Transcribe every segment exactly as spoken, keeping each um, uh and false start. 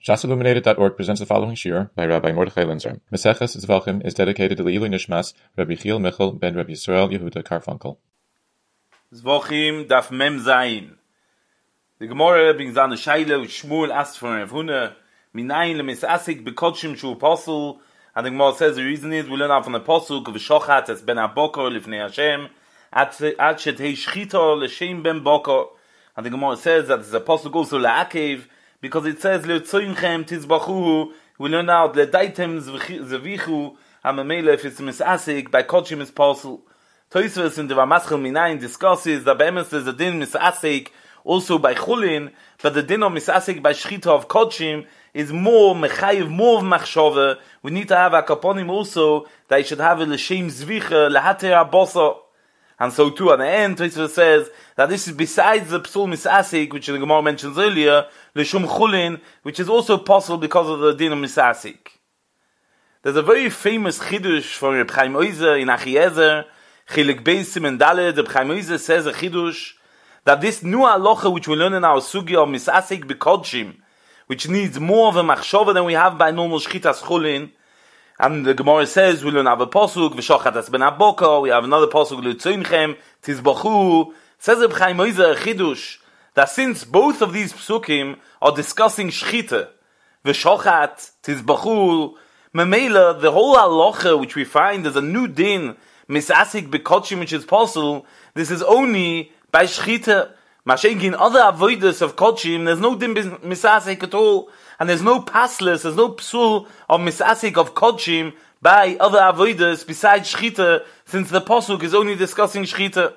Shas Illuminated dot org presents the following shir by Rabbi Mordechai Linzer. Meseches Zvachim is dedicated to the Ilui Nishmas Rabbi Chiel Michel ben Rabbi Yisrael Yehuda Karfunkel. Zvachim daf mem zayin. The Gemara brings down the Shaila which Shmuel asked for Rav Huna. Minayin lemisasik bekodshim shu apostle. And the Gemara says the reason is we learn out from the pasuk of Shochat es ben abokor lifnei Hashem at shetei shchita l'shem ben bokor. And the Gemara says that the pasuk also la'akev, because it says le'tzoinchem tizbachuhu. We learn out le'daitem zevichu hamamele if it's misasik by kodshim is apostle. Tosfos in the Ramaschal Minayin discusses that be'emes there's a din misasik also by chulin, but the din of misasik by shchita of kodshim is more mechayiv, more of machshava. We need to have a kaponim also that you should have a l'shem zvicha lehater abosa. And so too, at the end, Tosfos says that this is besides the psul misasik, which the Gemara mentions earlier, l'shum chulin, which is also possible because of the din of misasik. There's a very famous chidush from Reb Chaim Oizer in Achiezer, Chilik Beis Simen Daled. Reb Chaim Oizer says a chidush that this new halacha which we learn in our sugya of misasik bekodshim, which needs more of a machshava than we have by normal shchitas chulin. And the Gemara says we learn have a pasuk v'shochat es ben abokor. We have another pasuk l'tzoinchem tizbachu. Says Reb Chaim Oizer a chidush that since both of these psukim are discussing shchita v'shochat tizbachu, memela the whole halacha which we find as a new din misasik bekodshim which is possible. This is only by shchita. Mashenkin other avodas of kodshim, there's no din misasik at all, and there's no paslis, there's no psul of misasik of kodshim by other avodas besides shchita, since the pasuk is only discussing shchita.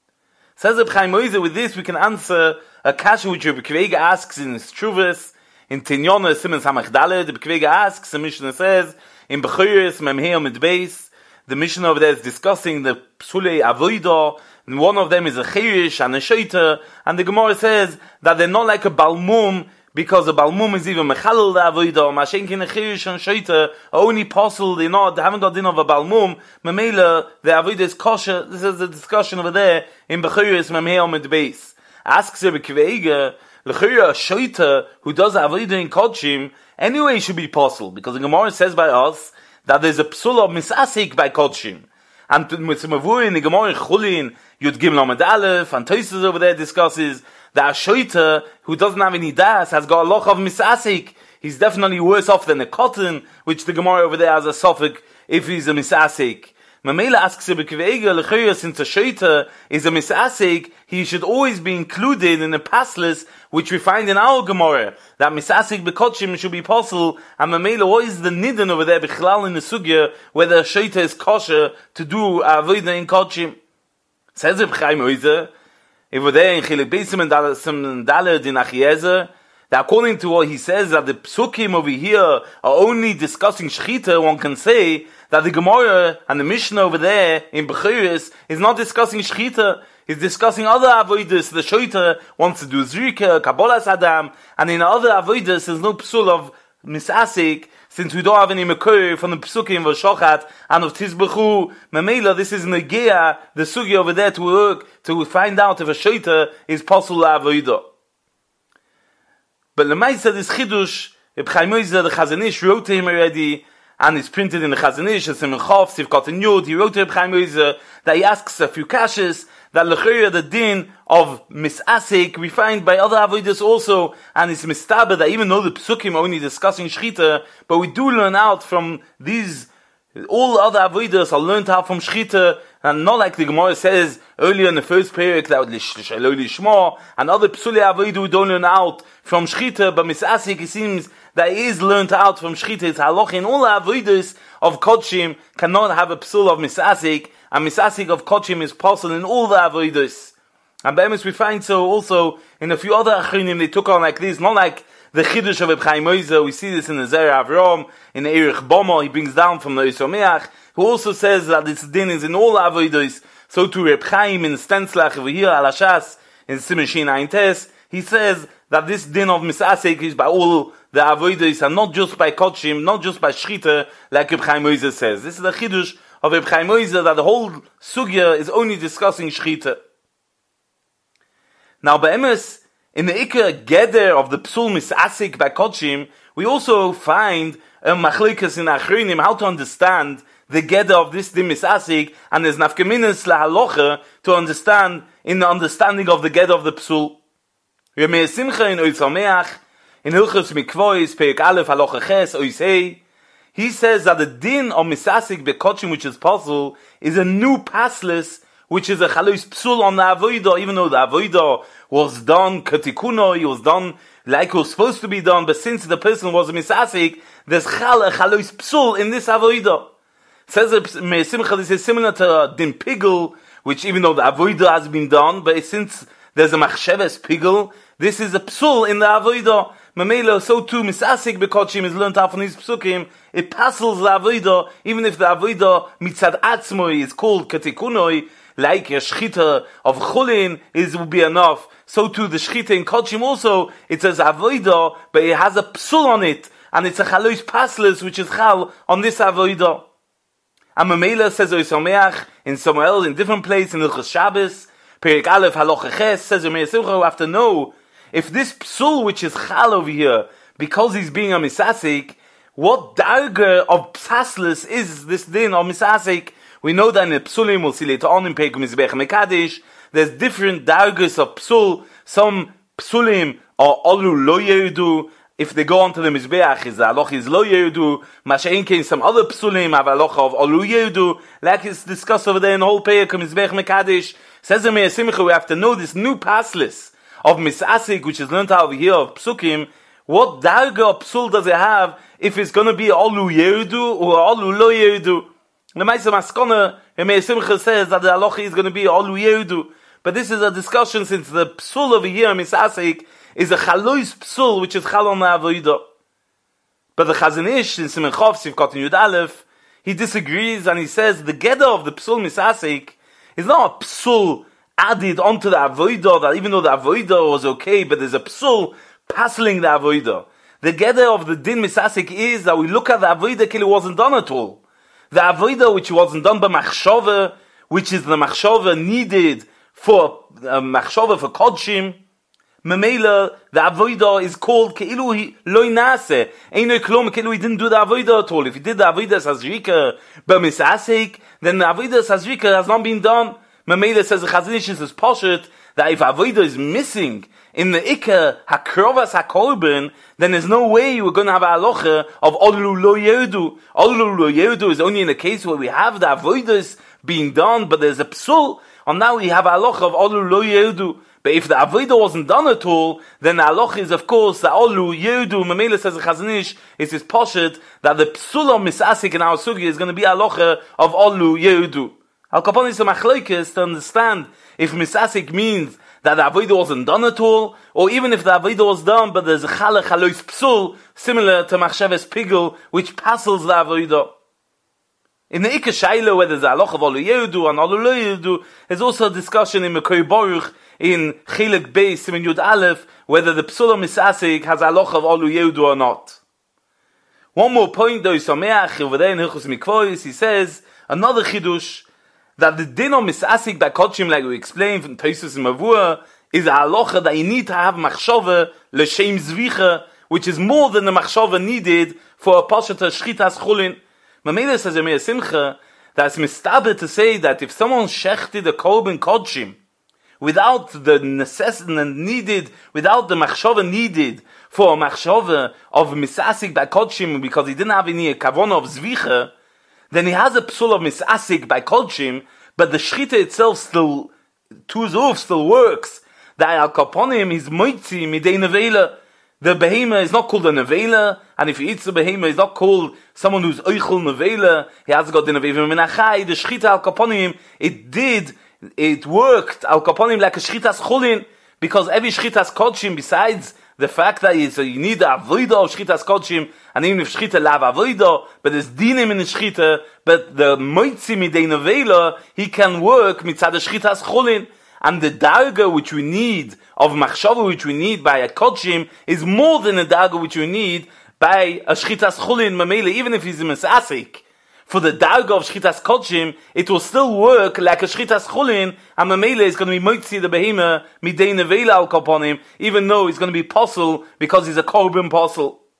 Says Reb Chaim Oizer, with this we can answer a kasha which Reb Kvega asks in his Truvas, in Tinyona Simen Samach Daled. Reb Kvega asks, the Mishnah says, in Bechoros Memheo Midbeis, the Mishnah over there is discussing the psulei avodah, and one of them is a chirish and a shaita, and the Gemara says that they're not like a balmum, because a balmum is even mechalel the avodah, mashenkin a chirish and shaita are only possible, they're not, they haven't got din of a balmum, memela, the avodah is kosher. This is the discussion over there in Bechoros Memheo Midbeis. Asks Rebbe Kveiga, l'chira a shaita who does avodah in kodshim, anyway should be possible, because the Gemara says by us that there's a psul of misasik by kodshim. And with some avoid in the Gemara Chulin, Yud Gimel Amud Aleph, and Tosfos over there discusses that a shoita who doesn't have any das has got a loch of misasik. He's definitely worse off than a cotton, which the Gemara over there has a suffix if he's a misasik. Mamela asks Rebbe Kveiga, l'chira, since a shoita is a misasik, he should always be included in the paslis which we find in our Gemara, that misasik bekodshim should be possible, and Mamela, what is the nidin over there, bichlal in the sugya, whether a shoita is kosher to do avodah in kodshim? Says Reb Chaim Oizer, over there in Chilik Beis Simen Daled in Achiezer, that according to what he says, that the psukim over here are only discussing shchita, one can say that the Gemara and the Mishnah over there in Bechoros is not discussing shchita, it's discussing other avodas. The shoita wants to do zrika, kabbalas adam, and in other avodas there's no psul of misasik, since we don't have any mekur from the psukim of shochat and of tizbachu. Memela, this is negea, the sugi over there to work, to find out if a shoita is possible avodah. But Lemaisa, this chidush, Reb Chaim Oizer, the Chazon Ish, wrote to him already, and it's printed in the Chazon Ish, it's in Chav, Sivkot and Yud. He wrote to Reb Chaim Oizer that he asks a few kashas, that l'chira the din of misasik we find by other avodas also, and it's mistaber that even though the psukim are only discussing shchita, but we do learn out from these, all other avodas are learned out from shchita, and not like the Gemara says earlier in the first period that l'shaloi lishma, and other psulei avodah we don't learn out from shchita, but misasik it seems that it is learned out from shchita. It's halach in all avodas of kodshim cannot have a psul of misasik, and misasik of kodshim is possible in all the avodas. And be'emes we find so also in a few other achronim they took on like this, not like the chidush of Reb Chaim Oizer. We see this in the Zera Avram, in the Erich Bomo, he brings down from the Yisomeach, who also says that this din is in all avodas. So to Reb Chaim in Stenslach over here, Alashas, in Simeshin Ein Tes, he says that this din of misasik is by all the avodas, and not just by kodshim, not just by shchita, like Reb Chaim Oizer says. This is the chidush of Reb Chaim Oizer, that the whole sugya is only discussing shchita. Now, be'emes, in the Iker Geder of the Psul Misasik by Kodshim, We also find a machlikas in Achronim how to understand the geder of this din misasik, and there's nafkeminas lahalocha to understand in the understanding of the geder of the psul. Remei Simcha in Oisameach, in Hilchos Mikvois, Perik Aleph, Halacha Ches, Oisei, he says that the din of misasik bekochim, which is puzzle, is a new paslis, which is a chalos psul on the avodah, even though the avodah was done katikuno, it was done like it was supposed to be done, but since the person was a misasik, there's chal a chalos psul in this avodah. Says Meir Simcha, this is similar to din pigel, which even though the avodah has been done, but since there's a machsheves pigel, this is a psul in the avodah. Mamela, so too misasik bekochim is learned out from these psukim. It passes the avodah, even if the avodah mitzad atzmoi is called katikunoi, like a shchita of chulin is will be enough. So too the shchita in kochim also, it says avodah, but it has a psul on it, and it's a chalois pasles which is chal on this avodah. And Mamela says Oisameach in somewhere else, in different place in Hilchos Shabbos, Perik Aleph Halacha Ches, says Meir Simcha, we have to know if this psul which is chal over here, because he's being a misasik, what darga of psaslis is this din of misasik? We know that in the psulim, we'll see later on in Perik Mizbech Mekadesh, there's different dargas of psul. Some psulim are olu lo yerudu. If they go onto the Mizbeach, is the halacha is lo yerudu. Masha'in came some other psulim have halacha of olu yerudu. Like it's discussed over there in the whole Perik Mizbech Mekadesh. Says the Meir Simcha, we have to know this new paslis of misasik, which is learned out over here of psukim. What darga of psul does it have if it's going to be olu yerudu or olu lo yerudu? The Maisa Maskona, Meir Simcha says that the halacha is going to be olu yerudu. But this is a discussion since the psul over here, misasik, is a chalois psul, which is chalon avodah. But the Chazon Ish in Siman Chov Sivkot Yud Aleph, he disagrees and he says the geder of the psul misasik is not a psul added onto the avodah, that even though the avodah was okay, but there's a psul passing the avodah. The geder of the din misasik is that we look at the avodah till it wasn't done at all. The avodah which wasn't done by machshava, which is the machshava needed for uh, machshava for kodshim, Mamela, the avodah is called keilu loy nase. Ain't no klom keilu he didn't do the avodah at all. If he did the avodah sazrika b'misasik, then the avodah sazrika has not been done. Mamela says the Chazon Ish is poshet that if avodah is missing in the ikka hakrovas hakorban, then there's no way we're going to have a halacha of olu lo yerudu. Olu lo yerudu is only in a case where we have the avodas being done, but there's a psul, and now we have a halacha of olu lo yerudu. But if the avodah wasn't done at all, then the halacha is, of course, the olu yerudu. Mamela says the Chazon Ish is his poshet that the psul of misasik in our sugi is going to be a halacha of olu yerudu. Al kapon is a machlokes to understand if misasik means that the avodah wasn't done at all, or even if the avodah was done, but there's a chala chalois psul similar to machsheves pigel, which passes the avodah. In the Ikka Shaila, where there's a halacha of olu yerudu and olu lo yerudu, there's also a discussion in Mekor Baruch in Chilek Beis Siman Yud Aleph whether the psul misasik has a halacha of olu yerudu or not. One more point though, Sameach over there in Hilchos Mikvois, he says another chidush that the din of misasik by kodshim, like we explained from Tosfos and Mavua, is a halacha that you need to have machshava l'shem zvicha, which is more than the machshava needed for a pashat shchitas chulin. Mamela says Meir Simcha that's mistaber to say that if someone shechted a korban kodshim without the necessity needed, without the machshava needed for a machshava of misasik by kodshim, because he didn't have any kavona of zvicha, then he has a psul of misasik by kodshim, but the shchita itself still, tuzuf still works. The al kaponim is moitzi midei nevela. The behema is not called a nevela, and if he eats the behema, he's not called someone who's oichel nevela. He has got the nevela minachai. The shchita al kaponim, it did, it worked al kaponim like a shchitas chulin, because every shchitas kodshim, besides the fact that you, so you need the avodah of shchitas kodshim, and even if shchita lav avodah, but there's dinim in the shchita, but the moitzi midei nevela, he can work mitzad the shchitas chulin. And the darga which we need of machshava, which we need by a kodshim, is more than the darga which we need by a shchitas chulin mamela. Even if he's a misasik, for the darga of shchitas kodshim, it will still work like a shchitas chulin, and mamela is going to be moitzi the behema midei nevela al kaponim, even though it's going to be possible because he's a korban possible.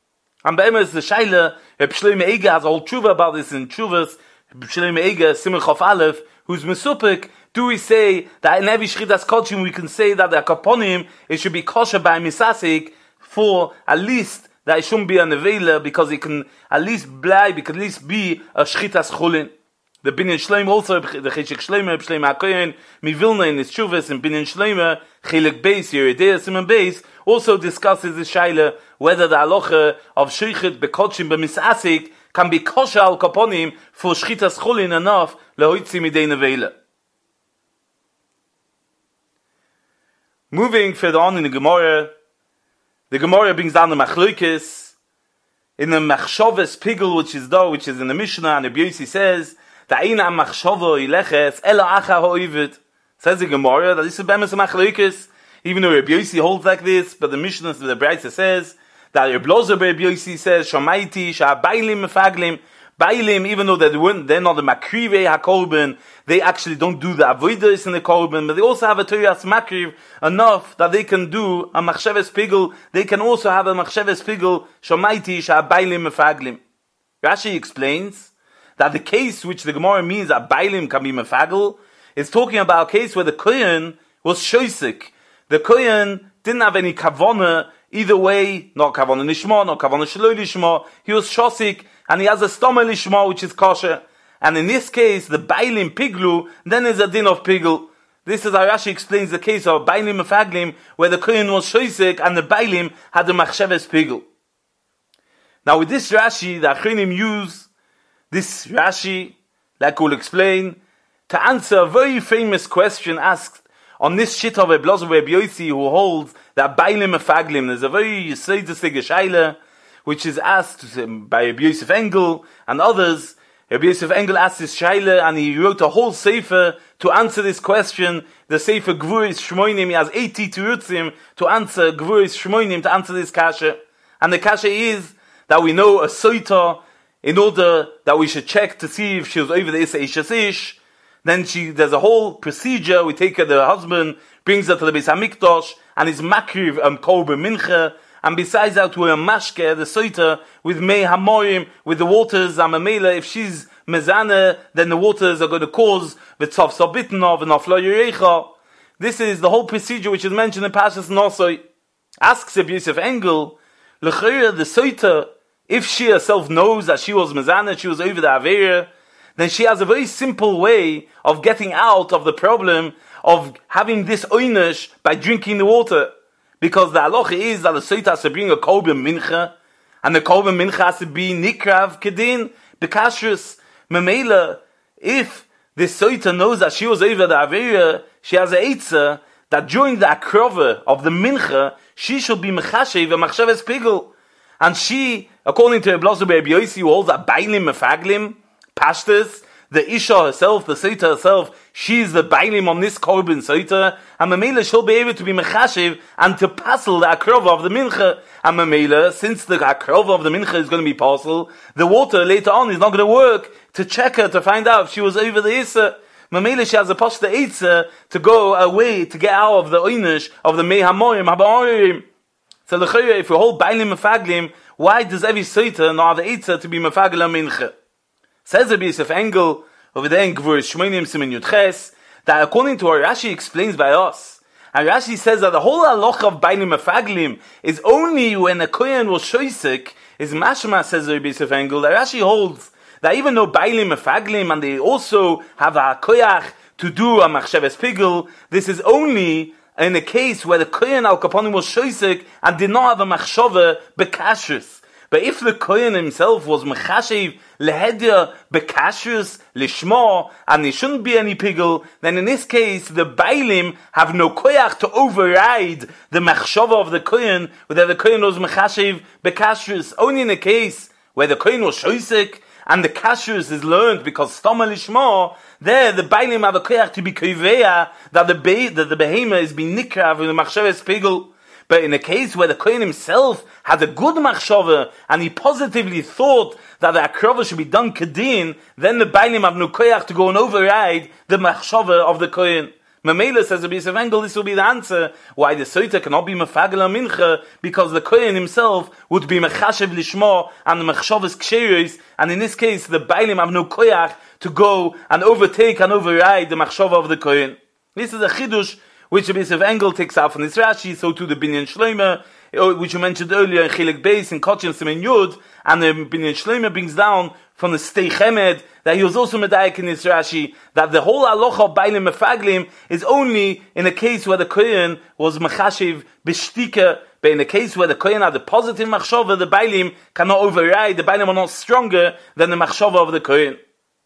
And by is the Shaila, Reb Shlomo Eger has a whole tshuva about this in Tshuvas, Reb Shlomo Eger, Simon Chof Aleph, who's Mesupik. Do we say that in every Shchitas Kodshim we can say that the Kaponim, it should be kosher by Misasik for at least that it shouldn't be a Nevela because it can at least blab, it can at least be a Shchitas Chulin. The Binyan Shlomo also, the Cheshik Shlomo, Shlomo HaKohen, Mivilna in his Tshuvas, and Binyan Shlomo, Chilek Beis, Yeridea Simon Beis, also discusses the Shaila whether the halacha of Shechet Bekodshim B'misasik can be kosher al Kaponim for Shchitas Chulin enough lehoitzi midei Nevela. Moving further on in the Gemara, the Gemara brings down the Machlokes in the Machshavas Pigel, which is though, which is in the Mishnah, and the Byosi says that Eina Machshava Ileches Ela Acha Ha'oived. Says the Gemara that this is Bemes Machlokes, even though Rabbi Yossi holds like this, but the Mishnah, the Braisa says that Rabbi Lozer Rabbi Yossi says Shamaiti Sha'Bailim Mefaglim. Bailim, even though they weren't, they're not the Makrive HaKorban, they actually don't do the Avodas in the Korban, but they also have a Toras Makriv enough that they can do a Machshavas Pigel. They can also have a Machshavas Pigel, Shomaiti Sha'Bailim Mefaglim. Rashi explains that the case which the Gemara means that Bailim can be Mefagel is talking about a case where the Kohen was Shoisik. The Kohen didn't have any Kavona either way, not Kavona Nishma, not Kavona Shaloi Lishma. He was Shosik, and he has a Stoma Lishma, which is kosher. And in this case, the Bailim Piglu, then is a din of Pigl. This is how Rashi explains the case of Bailim Mefaglim, where the Kohen was Shoisek, and the Bailim had the Machshavas Pigl. Now with this Rashi, the Achronim use this Rashi, like we'll explain, to answer a very famous question asked on this shit of Reb Lozer Reb Yossi, who holds that Bailim Mefaglim. There's a very Yisraelistic Shaila, which is asked by Rabbi Yosef Engel and others. Rabbi Yosef Engel asked this Shaila, and he wrote a whole sefer to answer this question. The sefer Gvuris Shmoinim, he has eighty terutzim to answer Gvuris Shmoinim, to answer this kasha. And the kasha is that we know a soita, in order that we should check to see if she was over the Issa Ishas Ish. Then she, there's a whole procedure. We take her, the husband brings her to the Beis HaMikdash, and is makriv um, korban mincha. And besides that, we're a mashke, the soita, with mei hamorim, with the waters, amamela. If she's mezana, then the waters are going to cause v'tzav sabitnov and aflo yerecha. This is the whole procedure which is mentioned in Parshas Nosoi. Asks Rabbi Yosef Engel, l'chayra the soita, if she herself knows that she was mezana, she was over the aveira, then she has a very simple way of getting out of the problem of having this oynish by drinking the water. Because the halacha is that the soita has to bring a korban mincha, and the korban mincha has to be nikrav kedin, bekashrus, memela. If the soita knows that she was over the aveira, she has a eitzah that during the akrova of the mincha, she should be mechashev and machshavas pigel. And she, according to Reb Lozer Reb Yossi, who holds that bailim mefaglim, pashtas, the Isha herself, the Soita herself, she's the Bailim on this Korban Soita, and Mamela she'll be able to be Mechashiv and to passel the Akrova of the Mincha. And Mamela, since the Akrova of the Mincha is going to be passel, the water later on is not going to work to check her to find out if she was over the Issa. Mamela she has a Pashta Eitzah to go away, to get out of the Oynish, of the Mei Hamoyim, Habaoyim. So if we hold Bailim Mefaglim, why does every Soita not have the Eitzah to be Mefaglim Mincha? Says Rabbi Yosef Engel over there in Gvuris Shmoinim Siman Yudches that according to what Rashi explains by us, and Rashi says that the whole halacha of Bailim Mefaglim is only when a kohen was shoisik, is mashma, says Rabbi Yosef Engel, that Rashi holds that even though Bailim Mefaglim and they also have a koyach to do a machshavas pigel, this is only in a case where the kohen al kaponim was shoisik and did not have a machshava bekashrus. But if the kohen himself was mechashiv lehedia bekashrus lishma, and there shouldn't be any pigel, then in this case the bailim have no koyach to override the machshava of the kohen, whether the kohen was mechashiv bekashrus. Only in a case where the kohen was shoisik and the kashrus is learned because stoma lishma, there the bailim have a koyach to be koveya that the be- that the behema is being nikrav in the machshavas pigel. But in a case where the kohen himself had a good machshava and he positively thought that the akrova should be done kedin, then the bailim have no koyach to go and override the machshava of the kohen. Mamela says Rabbi Yosef Engel, this will be the answer why the Soita cannot be mefagel a mincha, because the Kohen himself would be mechashev lishmo and the mechshavas ksheris, and in this case the Bailim have no koyach to go and overtake and override the machshava of the Kohen. This is a chidush which Rabbi Yosef Engel takes out from this Rashi, so to the Binyan Shloimeh, which you mentioned earlier in Chilik Beis, in Kotchen Simen Yud, and the Binyan Shloimeh brings down from the Stei Chemed, that he was also medayik in this Rashi, that the whole halacha of Bailim Mefaglim is only in a case where the Kohen was Mechashiv B'shtika, but in a case where the Kohen had a positive Machshava, the Bailim cannot override, the Bailim are not stronger than the Machshava of the Kohen.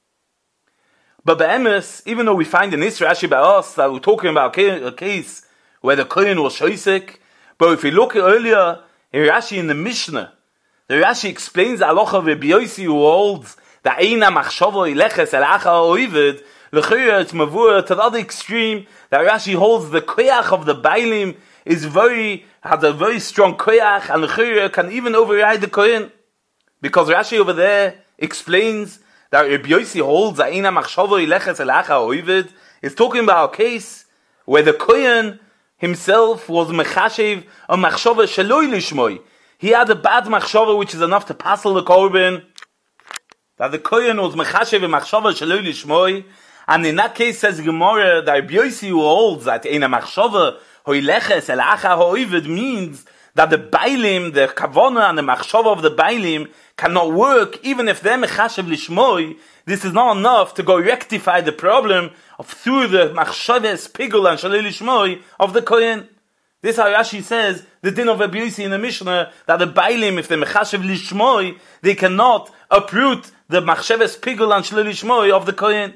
But Be'emes, even though we find in this Rashi by us that we're talking about a case where the Kohen was Shoisek, but if we look earlier in Rashi in the Mishnah, the Rashi explains the halacha of Rabbi Yossi who holds that Eina Machshava Ileches El Acha Oived, L'chira it's Mavur to the other extreme, that Rashi holds the koyach of the Bailim is very, has a very strong koyach, and L'chira can even override the Kohen. Because Rashi over there explains that Rabbi Yossi holds that Eina Machshava Ileches El Acha Oived is talking about a case where the Kohen himself was mechashev a machshava sheloi lishmoi. He had a bad machshava which is enough to passel the korban. That the Kohen was mechashev a machshava sheloi lishmoi, and in that case says Gemara that Rabbi Yossi who holds that in a machshava hoileches el acha hoivid means that the bailim, the kavana and the machshava of the bailim cannot work even if they're mechashev lishmoi. This is not enough to go rectify the problem of through the machshaves pigul and shalei lishmoi of the Kohen. This how Rashi says the din of Rabbi Yossi in the Mishnah that the bailim, if they mechashev lishmoi, they cannot uproot the machshaves pigul and shalei lishmoi of the Kohen.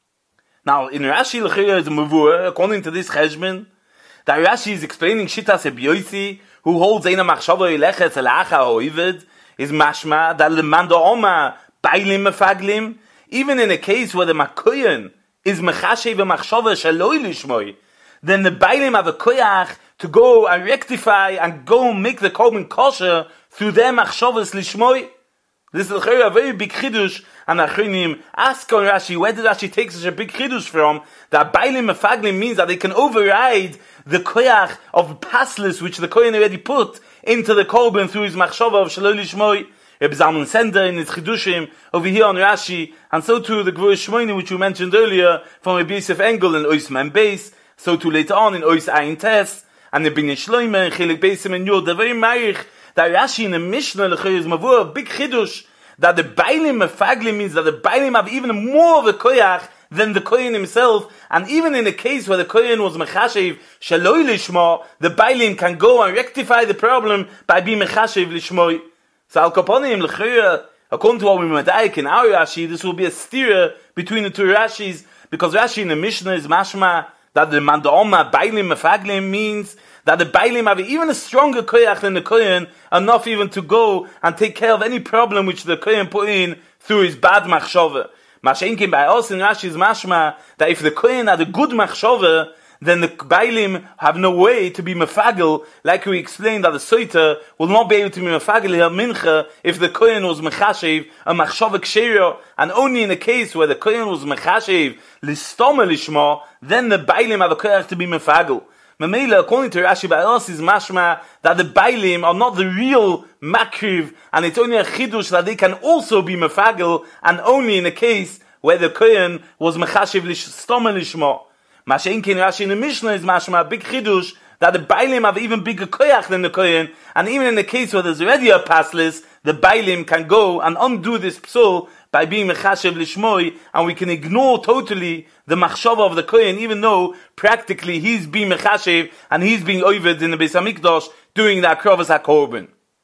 Now in Rashi l'chira is a mavur according to this cheshbon that Rashi is explaining shitas Rabbi Yossi who holds eina machshava ilechetz el acha hoived is mashma that the manda oma bailim mefaglim. Even in a case where the Makoyan is mechashev a machshava shaloi lishmoi, then the Bailim have a koyach to go and rectify and go and make the korban kosher through their machshavas lishmoi. This is a very big chidush, and Achronim ask on Rashi, where did Rashi take such a big chidush from? That Bailim mefaglim means that they can override the koyach of paslis which the Kohen already put into the korban through his machshava of shaloi lishmoi. Reb Zalman Sender in his Chidushim over here on Rashi, and so too the Gvur Shmoini which we mentioned earlier from Rabbi Yosef Engel in Ois Mem Beis, so too later on in Ois Ayin Tes, and the Binyan Shloimeh in Chilik Beisim and Yod, the very Meirich that Rashi in the Mishnah L'chayr is Mavur, a big Chidush, that the Bailim Mefaglim means that the Bailim have even more of a koyach than the Kohen himself, and even in a case where the Kohen was Mechashev Shaloi Lishmo, the Bailim can go and rectify the problem by being Mechashev Lishmoi. So Al Kaponim l'chira, according to what we medayik in our Rashi, this will be a stira between the two Rashis, because Rashi in the Mishnah is mashma that the mandaoma bailim mefaglim means that the bailim have even a stronger koyach than the Kohen, enough even to go and take care of any problem which the Kohen put in through his bad machshava. Mashenkin by us in Rashi is mashma that if the Kohen had a good machshava, then the Bailim have no way to be mefagel, like we explained that the Soita will not be able to be mefagel here mincha if the Kohen was mechashev a machshava ksheira, and only in a case where the Kohen was mechashev listoma lishma, then the Bailim have a koyach to be mefagel. Mamela, according to Rashi by us, is mashma that the Bailim are not the real makriv, and it's only a chidush that they can also be mefagel, and only in a case where the Kohen was mechashev listoma lishma. Mashenkin Rashi in the Mishnah is mashma a big chidush that the Bailim have even bigger koyach than the Kohen, and even in the case where there's already a paslis, the Bailim can go and undo this psul by being mechashev lishmoi, and we can ignore totally the machshava of the Kohen, even though practically he's being mechashev and he's being oved in the Beis Hamikdash doing the akrovas hakorban.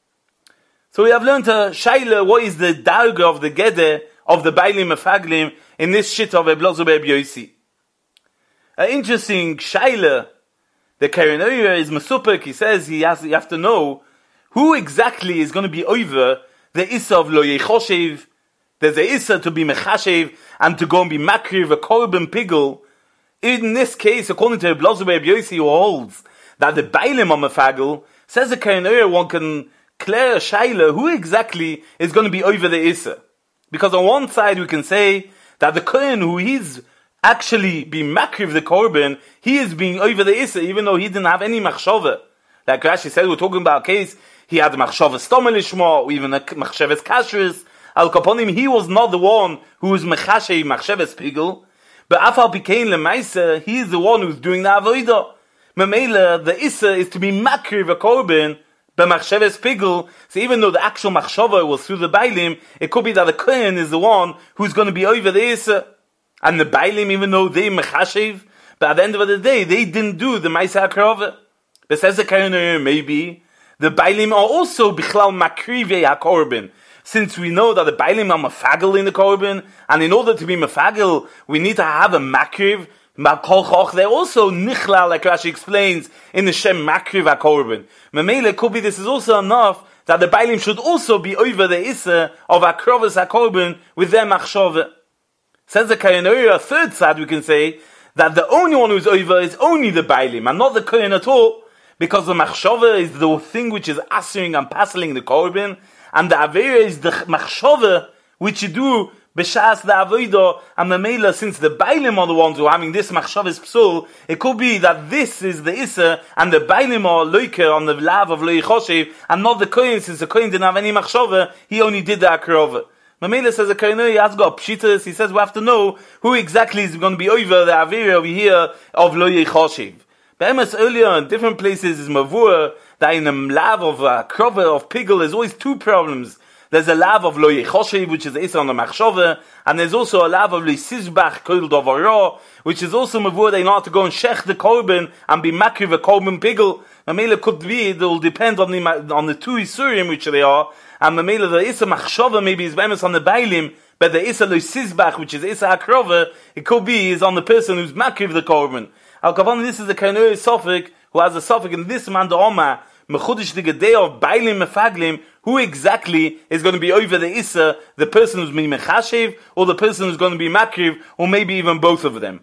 So we have learned a shaila what is the darga of the geder of the Bailim mefaglim in this shit of Eblozo Reb Yossi. An interesting shaila. The Keren Oyer is Mesupek. He says he has, you have to know who exactly is going to be over the Issa of Lo Yechoshev. There's a Issa to be Mechashev and to go and be Makriv, a Korban Pigel. In this case, according to Eblozo Reb Yossi, who holds that the Bailim are Mefagel, says the Keren Oyer one can clear a shaila who exactly is going to be over the Issa. Because on one side we can say that the Kohen who is actually be makriv the korban, he is being over the issa, even though he didn't have any machshava. Like Rashi said, we're talking about a case, he had machshava stomel ishma, or even a machshavas kashrus. Al kaponim, he was not the one who was mechashe machshavas pigel, but afal became lemaisa, he is the one who's doing the avodah. Memela, the issa is to be makriv a korban, but machshavas pigel. So even though the actual machshava was through the bailim, it could be that the kohen is the one who's going to be over the issa. And the bailim, even though they mechashev, but at the end of the day, they didn't do the Maisa HaKrova. But says the Kohen, maybe the bailim are also bichlal makrivei HaKorban. Since we know that the bailim are mafagel in the korban, and in order to be mafagel, we need to have a makriv. They're also nichlal, like Rashi explains, in the Shem makriv HaKorban. Memele could be this is also enough that the bailim should also be over the issa of HaKrovas HaKorban with their machshava. Says the Kohen, a third side we can say that the only one who's over is only the bailim and not the Kohen at all, because the machshava is the thing which is answering and passing the korban, and the avera is the machshava which you do b'shas the avodah. And the mela, since the bailim are the ones who are having this machshava's psul, it could be that this is the issa and the bailim are loiker on the lav of loy choshev, and not the Kohen, since the Kohen didn't have any machshava, he only did the akrova. Mamela says the Kohen he has got pshitas. He says we have to know who exactly is going to be over the avira over here of lo yechoshev. But Emes earlier in different places is mavur that in the lav of uh, krova of pigel there's always two problems. There's a lav of lo yechoshev, which is the issa on the machshava, and there's also a lav of lo sizbach kol dovaro, which is also mavur they know how to go and shech the korban and be makriv a korban pigel. Mamela could be it will depend on the on the two isurim which they are. And the mele the issa machshava maybe is bemis on the bailim, but the issa lo sizbach, which is issa hakrova, it could be is on the person who's makriv the korban. Al kavan, this is the Kohen Sofik who has a Sofik in this man the Oma mechudish the gedei of bailim mefaglim. Who exactly is going to be over the issa? The person who's being mechashev, or the person who's going to be makriv, or maybe even both of them.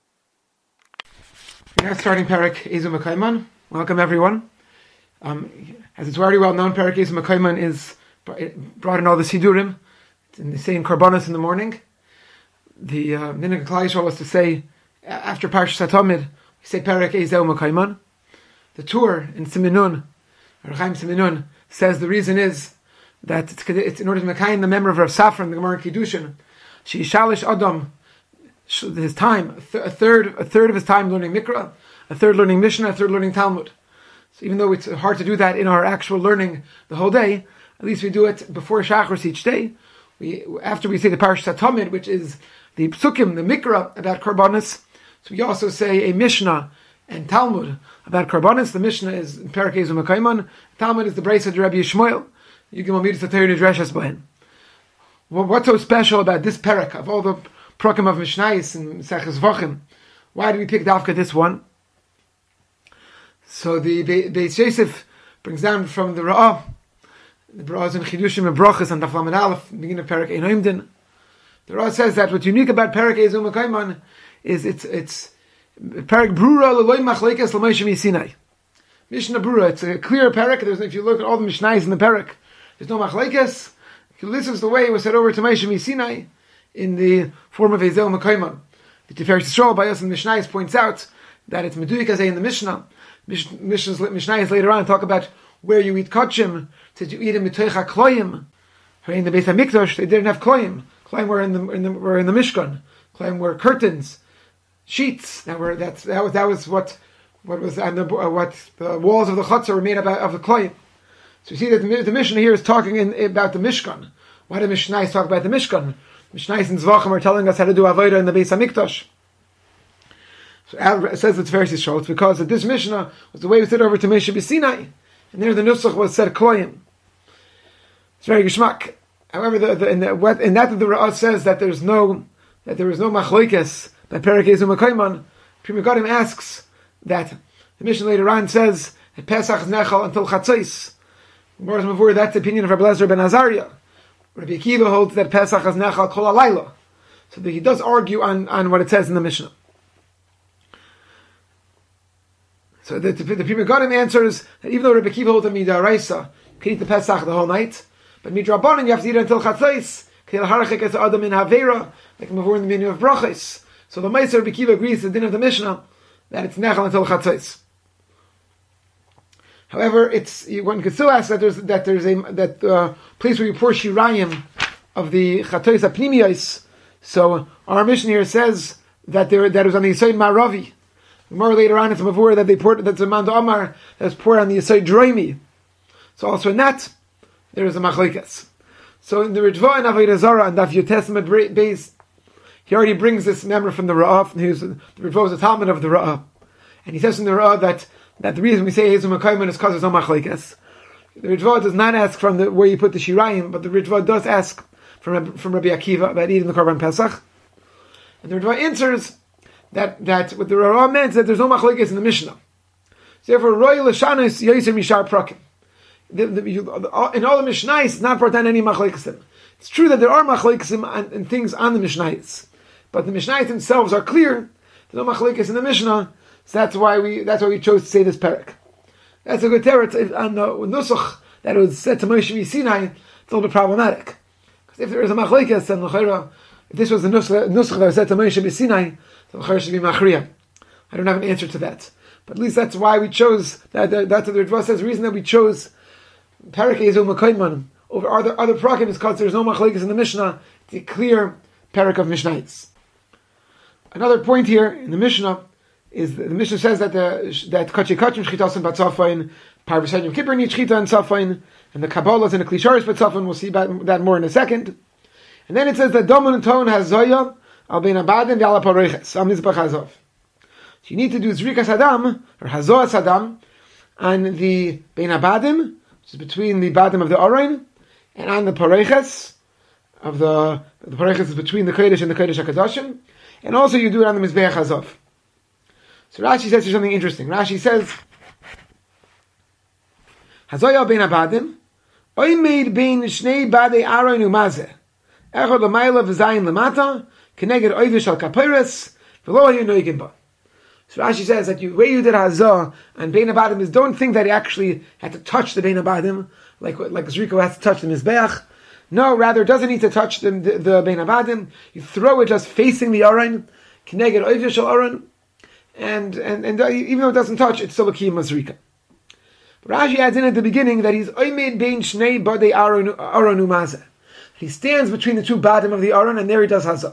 We are starting Perek Ezu Mekayman. Welcome everyone. Um, as it's already well known, Perek Ezu Mekayman is brought in all the Sidurim. It's in the saying Karbonos in the morning. The Minhag Klal Yisrael was to say, after Parshas HaTamid, we say Perek Ezu Mekayman. The Tur in Siminun, Chaim Siminun, says the reason is that it's, it's in order to Mekayim the memory of Rav Safran, the Gemara in Kiddushin. She Shalish Adam, his time, a third, a third of his time learning Mikra, a third learning Mishnah, a third learning Talmud. So even though it's hard to do that in our actual learning the whole day, at least we do it before Shachris each day. We after we say the Parashat Tamid, which is the Psukim, the Mikra about Karbanis. So we also say a Mishnah and Talmud about Karbanis. The Mishnah is Perek Ezu Mekayman. Talmud is the Brisa of Rabbi Yishmael. You can meet the Torah Nidreshes Bahin. What's so special about this Perek of all the Prokim of Mishnayis and Seches Vachim? Why did we pick Dafka this one? So the Beis Yosef brings down from the Ra'ah, the Ra'ah is in Chidushim and Brachas and Daf Lamed Aleph, beginning of Perek Ein Oimdin. The Ra'ah says that what's unique about Perek Ezu Mekayman is it's it's Perek Brura L'Loi Machlekes L'Moshe Misinai. Mishnah Brura, it's a clear Perek. There's, if you look at all the Mishnayos in the Perek, there's no Machlekes. This is the way it was said over to Moshe Misinai in the form of Ezu Mekayman. The Tiferes Yisrael by us in Mishnayos points out that it's Meduyik as in the Mishnah. Mishnah's Mishnayos later on talk about where you eat kachim. Said you eat in mitoich kloyim. In the Beis Hamikdash they didn't have kloyim. Kloyim were in the, in the were in the Mishkan. Kloyim were curtains, sheets that were that that was that was what what was and the uh, what the walls of the chutzah were made about of the kloyim. So you see that the, the Mishnah here is talking in, about the Mishkan. Why did Mishnayos talk about the Mishkan? Mishnayos and Zvachim are telling us how to do avodah in the Beis Hamikdash. So it says it's very short. It's because that this Mishnah was the way we said over to Moshe B'Sinai, and there the nusach was said kloyim. It's very geschmack. However, the, the, in, the, what, in that the Ra'ah says that there's no that there is no machlokes by Perek Ezu Mekayman. Pri Megadim asks that the Mishnah later on says that Pesach is nechal until Chatzos. Before that's the opinion of Rabbi Lezer ben Azariah. Rabbi Akiva holds that Pesach is nechal kol halayla. So that he does argue on, on what it says in the Mishnah. So the, the, the Pri Megadim answers that even though Rabbi Akiva holds a midaraisa, you can eat the Pesach the whole night, but midrabanan you have to eat it until Chatzos. Like Mavur in the meaning of brachos. So the Meiser Rabbi Akiva agrees to the din of the Mishnah that it's nechal until chatzos. However, it's one could still ask that there's that there's a that uh, place where you pour shirayim of the chatzos apnimiyos. So our Mishnah here says that there that it was on the Yesod Maravi. More later on, it's a mavur that they poured that's a manda Omar that was poured on the Yesod Droimi. So also in that there is a machlekes. So in the Ritva and Avodah Zarah and Daf Yud Testament base, he already brings this member from the Ra'ah. Who's the Ritva is a Talmud of the Ra'ah, and he says in the Ra'ah that that the reason we say Ezum Akayman is because there's no machlekes. The Ritva does not ask from the where you put the shirayim, but the Ritva does ask from from Rabbi Akiva about eating the Korban Pesach, and the Ritva answers that that what the Ra'ah meant is that there's no machlekes in the Mishnah. So therefore, Roy Lashanis Yoser Mishar Prakim. The, the, you, in all the Mishnayos, it's not brought down any machlekes. It's true that there are machlekes and, and things on the Mishnayos, but the Mishnayos themselves are clear. There's no machlekes in the Mishnah, so that's why we that's why we chose to say this parak. That's a good teretz on the nusach that was said to Moshe Sinai. It's a little bit problematic because if there is a machlekes, then l'chayra, if this was the nusach, nusach that was said to Moshe Sinai, then l'chayra should be machriya. I don't have an answer to that, but at least that's why we chose that. that that's what the Ritva says. The reason that we chose Parak Ezum Makayman over other other parakim is because there's no machlekes in the Mishnah. It's a clear parak of Mishnayos. Another point here in the Mishnah is the, the Mishnah says that the that Kachei Kachim Shchitasim Batzafain, Parvasad Yom Kippur Need Shchita and Safain, and the Kabbalahs and the Klisharis Batzafain. We'll see about that more in a second. And then it says that dominant tone has Zoya Al Bein Abadim V'Ala Pareiches Al Mizbach Hazov. So you need to do Zrikas Hadam or Hazoas Hadam on the Bein Abadim, which is between the badim of the Orain, and on the pareiches of the the pareiches is between the kodesh and the kodesh hakadoshim, and also you do it on the mizbeach hazov. So Rashi says something interesting. Rashi says, Hazoya bein abadim, oimed bein shnei badei Aron umazeh, echad l'mayla v'zayin l'mata, keneged oivish al kapiris, v'lo hayu noigim ba. So Rashi says that you, way you did Hazah and Bein Abadim is, don't think that he actually had to touch the Bein Abadim, like like Zriko has to touch the Mizbeach. No, rather doesn't need to touch the, the, the Bein Abadim. You throw it just facing the Aron, Kneged Oiv Shel Aron, and and and even though it doesn't touch, it's still a Kiyum Zrika. Rashi adds in at the beginning that he's Oimed Bein Shnei Badei Aron Aron Umazeh. He stands between the two Badim of the Aron, and there he does Hazah.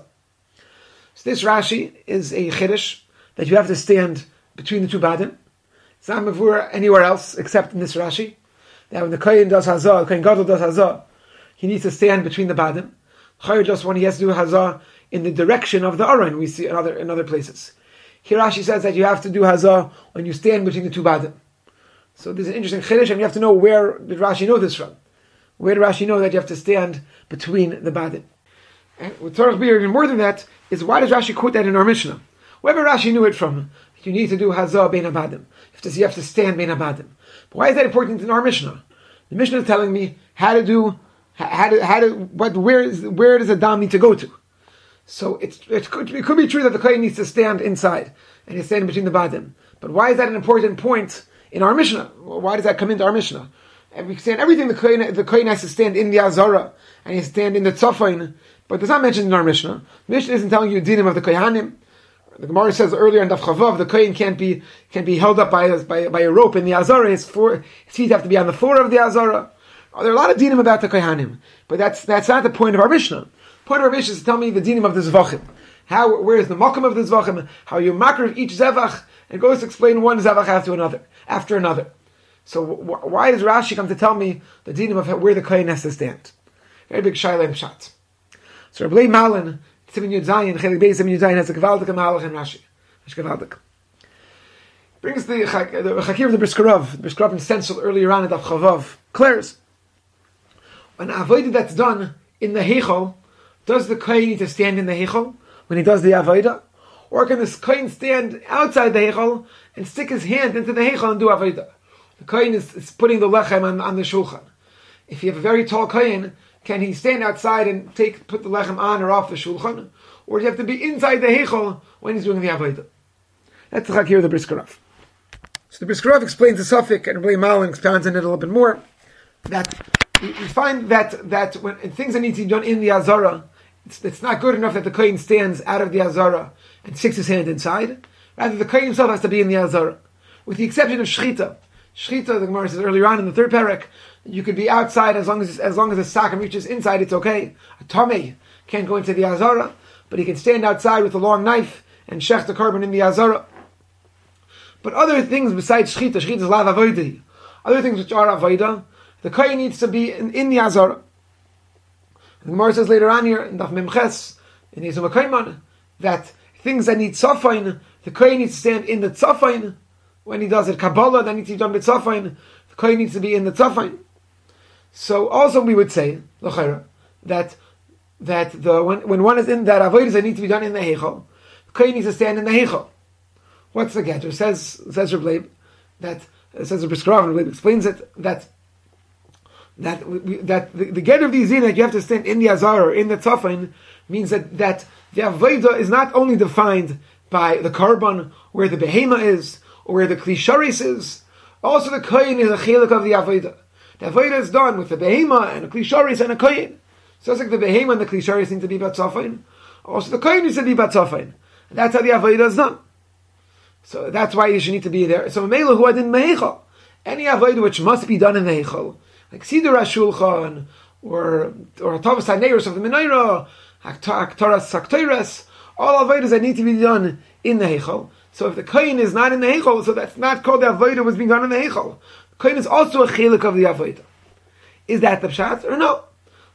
So this Rashi is a Chiddush, that you have to stand between the two badim. It's not mavur anywhere else except in this Rashi. That when the Kohen does Hazah, Kohen Gadol does Hazah, he needs to stand between the badim. Chayr just when he has to do Hazah in the direction of the Aron, we see in other, in other places. Here Rashi says that you have to do Hazah when you stand between the two badim. So there's an interesting Chiddush, and you have to know where did Rashi know this from. Where did Rashi know that you have to stand between the badim? And with Tzarech B'ir, and more than that, is why does Rashi quote that in our Mishnah? Wherever Rashi knew it from, you need to do Hazah Bein Abadim. You have to, you have to stand Bein Abadim. But why is that important in our Mishnah? The Mishnah is telling me how to do, how to, how to, what, where is, where does a dam need to go to? So it's, it could, it could be true that the Kohen needs to stand inside, and he's standing between the Badim. But why is that an important point in our Mishnah? Why does that come into our Mishnah? And we stand everything the Kohen, the Kohen has to stand in the Azara, and he has to stand in the Tzofain, but it's not mentioned in our Mishnah. The Mishnah isn't telling you dinim of the Kohanim. The Gemara says earlier in Daf Chavav, the Kohen can't be can be held up by a, by, by a rope in the Azara. His, floor, his feet have to be on the floor of the Azara. There are a lot of dinim about the Kohanim, but that's that's not the point of our Mishnah. The point of our Mishnah is to tell me the dinim of the Zvachim. How, where is the makom of the Zvachim? How you makar of each Zevach, and goes to explain one Zevach after another, after another. So wh- why does Rashi come to tell me the dinim of where the Kohen has to stand? Very big Shaila and Pshat. So Rabbi Malin, Simin Yud Zayin, Chelik Beis Simin Yud Zayin has a Gevaldik Malach and Rashi. Rashi Gevaldik. Brings the, the Chakir of the Briskarov, the Briskarov in stencil earlier on at Daf Chavav, clears. When Avodah that's done in the Heichal, does the Kohen need to stand in the Heichal when he does the Avodah? Or can the Kohen stand outside the Heichal and stick his hand into the Heichal and do Avodah? The Kohen is, is putting the Lechem on, on the Shulchan. If you have a very tall Kohen, can he stand outside and take put the lechem on or off the shulchan, or do you have to be inside the heichal when he's doing the avodah? That's the chakir of the Briskarov. So the Briskarov explains the suffix, and Rabbi Malin expounds on it a little bit more. That we find that that when things that need to be done in the azara It's, it's not good enough that the kohen stands out of the Azara and sticks his hand inside. Rather, the kohen himself has to be in the Azara, with the exception of shechita. Shechita, the Gemara says earlier on in the third parak, you could be outside as long as as long as the sakum reaches inside. It's okay. A tamei can't go into the Azara, but he can stand outside with a long knife and shech the carbon in the Azara. But other things besides shechita, shechita is lav avodah. Other things which are avodah, the kohen needs to be in, in the Azara. The Gemara says later on here in Daf Memches in Yezum HaKaiman that things that need tzafain, the kohen needs to stand in the tzafain. When he does it, Kabbalah, that needs to be done with tzafain. The kohen needs to be in the tzafain. So also we would say, l'chayra, that that the when when one is in that avodas that need to be done in the heichal, the kohen needs to stand in the heichal. What's the getter? Says says Reb Leib that uh, says Reb Skrovan, Reb Leib explains it that that we, that the, the getter of the zina that you have to stand in the azar or in the tzafain means that that the avodah is not only defined by the carbon where the behema is or where the klisharis is. Also, the kohen is a chiluk of the avodah. The avodah is done with the behema and a klisharis and a kohen. So it's like the behema and the klisharis need to be batzafain. Also, the kohen needs to be batzafain. That's how the avodah is done. So that's why you should need to be there. So Mela who adin meichel, any avodah which must be done in the heichel, like Siddur HaShulchan or or Tavas HaNeiros of the Menorah, Haktaras Saktoras, all avodas that need to be done in the heichel. So if the kohen is not in the heichel, so that's not called the avodah was being done in the heichel. The kohen is also a chiluk of the avodah. Is that the pshat or no?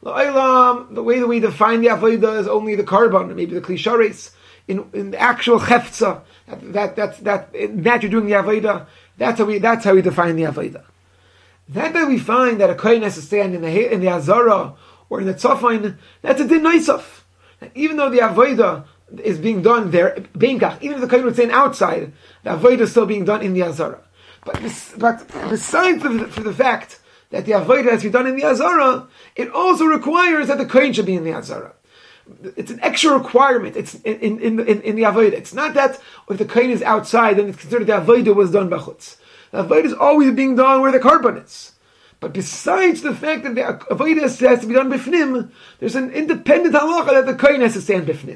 The way that we define the avodah is only the carbon, maybe the klisharis. In, in the actual chefza, that that that that you're doing the avodah. That's how we that's how we define the avodah. That that we find that a kohen has to stand in the in the azara or in the tzafain. That's a din noisaf. Even though the avodah is being done there, benkach, even if the kohen would stand outside, the avodah is still being done in the azara. But this, but besides the, for the fact that the avodah has to be done in the azara, it also requires that the kohen should be in the azara. It's an extra requirement. It's in in in, in the avodah. It's not that if the kohen is outside, then it's considered the avodah was done b'chutz. The avodah is always being done where the carbon is. But besides the fact that the avodah has to be done b'fnim, there's an independent halacha that the kohen has to stand b'fnim.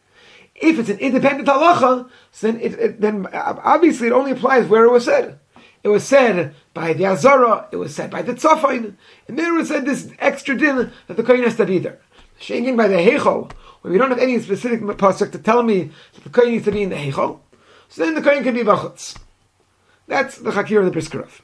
If it's an independent halacha, then it, it, then obviously it only applies where it was said. It was said by the azara. It was said by the tzafain, and there was said this extra din that the kohen has to be there. Shaking by the heichal, where we don't have any specific pasuk to tell me that the kohen needs to be in the heichal, so then the kohen can be b'chutz. That's the chakir of the Briskerov.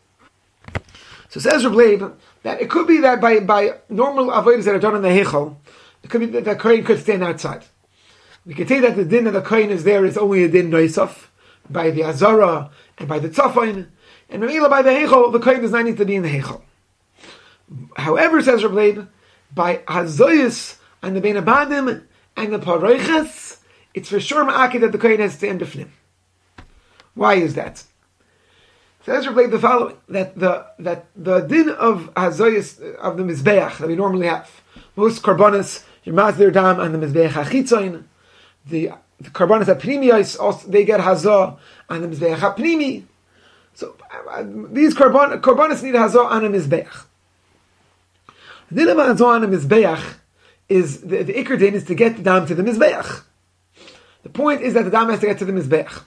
So says Reb Leib that it could be that by, by normal avodas that are done in the heichal, it could be that the kohen could stand outside. We can say that the din of the kohen is there is only a din noisaf by the azara and by the tzafain, and Mamela by the heichal, the kohen does not need to be in the heichal. However, says Reb Leib, by hazoyis and the bein abadim and the paroiches, it's for sure ma'akid that the kohen has to stand b'fnim. Why is that? Says Reb Leib the following: that the that the din of hazoyis of the mizbeach that we normally have, most karbonis your mazir dam and the mizbeach hachitzoin, the the karbonis apnimiyos also they get hazah and the mizbeach apnimi. So uh, these karbon karbonis need hazah on a mizbeach. The din of hazah on a mizbeach is the, the ikar din is to get the dam to the mizbeach. The point is that the dam has to get to the mizbeach.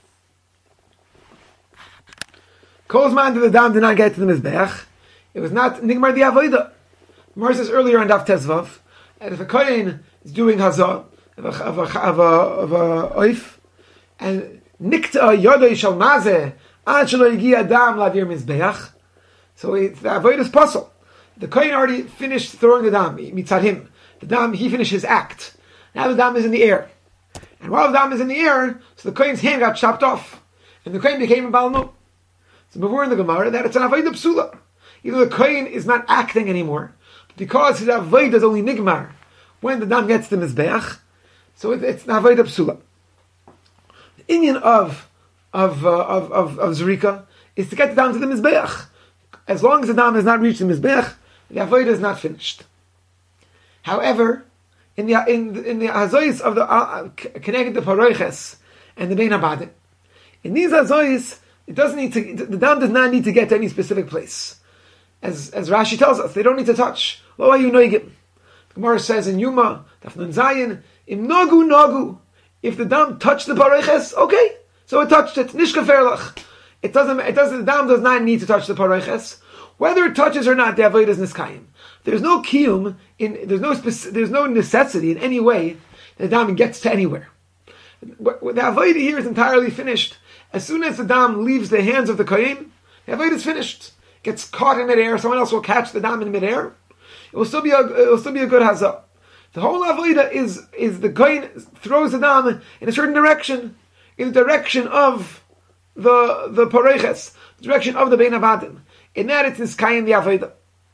Kozman to the dam did not get to the mizbeach. It was not nigmar the avodah. Mar says earlier on Daf Tezvav, and if a kohen is doing hazah of a of a of a, of a oif, and nikta yodei shal mazeh ad shelo yigia dam lavir mizbeach, so it, the avodah is possible. The kohen already finished throwing the dam mitzad him. The dam he finished his act. Now the dam is in the air, and while the dam is in the air, so the kohen's hand got chopped off, and the kohen became a balnu. So before in the Gemara that it's an avodah psula. Either the kohen is not acting anymore, but because his avodah is only nigmar when the dam gets to mizbeach, so it, it's an avodah psula. The inyan of of, uh, of of of zrika is to get the dam to the mizbeach. As long as the dam has not reached the mizbeach, the avodah is not finished. However, in the in in the hazois of the uh, connected the paroiches and the bein abadim, in these hazois, it doesn't need to. The dam does not need to get to any specific place, as as Rashi tells us. They don't need to touch. Lo hayu noigim. The Gemara says in Yuma Daf Nun Zayin, im Nagu Nagu. If the dam touched the pareches, okay, so it touched it. Nish geferlich. It doesn't. It doesn't. The dam does not need to touch the pareches, whether it touches or not. The avodah is niskayim. There's no kiyum in. There's no. Speci- there's no necessity in any way that the dam gets to anywhere. The avodah here is entirely finished. As soon as the dam leaves the hands of the kohen, the avodah is finished. Gets caught in midair. Someone else will catch the dam in midair. It will still be a. It will still be a good hazah. The whole avodah is is the kohen throws the dam in a certain direction, in the direction of the the pareches, the direction of the bein avadim. In that it's niskayim the avodah.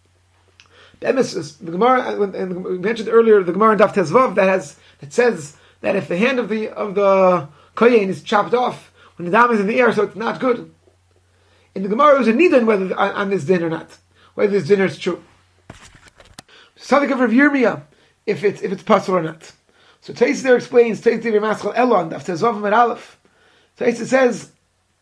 The Gemara, and we mentioned earlier, the Gemara in Daf Tezvav that has that says that if the hand of the of the kohen is chopped off when the dam is in the air, so it's not good. In the Gemara, it was a nidan whether on, on this din or not, whether this din is true. Sadik of Rav Yirmiyah, if it's if it's possible or not. So Taisa there explains Taisa there Maschal Elon Daf Tezvav Med Aleph. Taisa says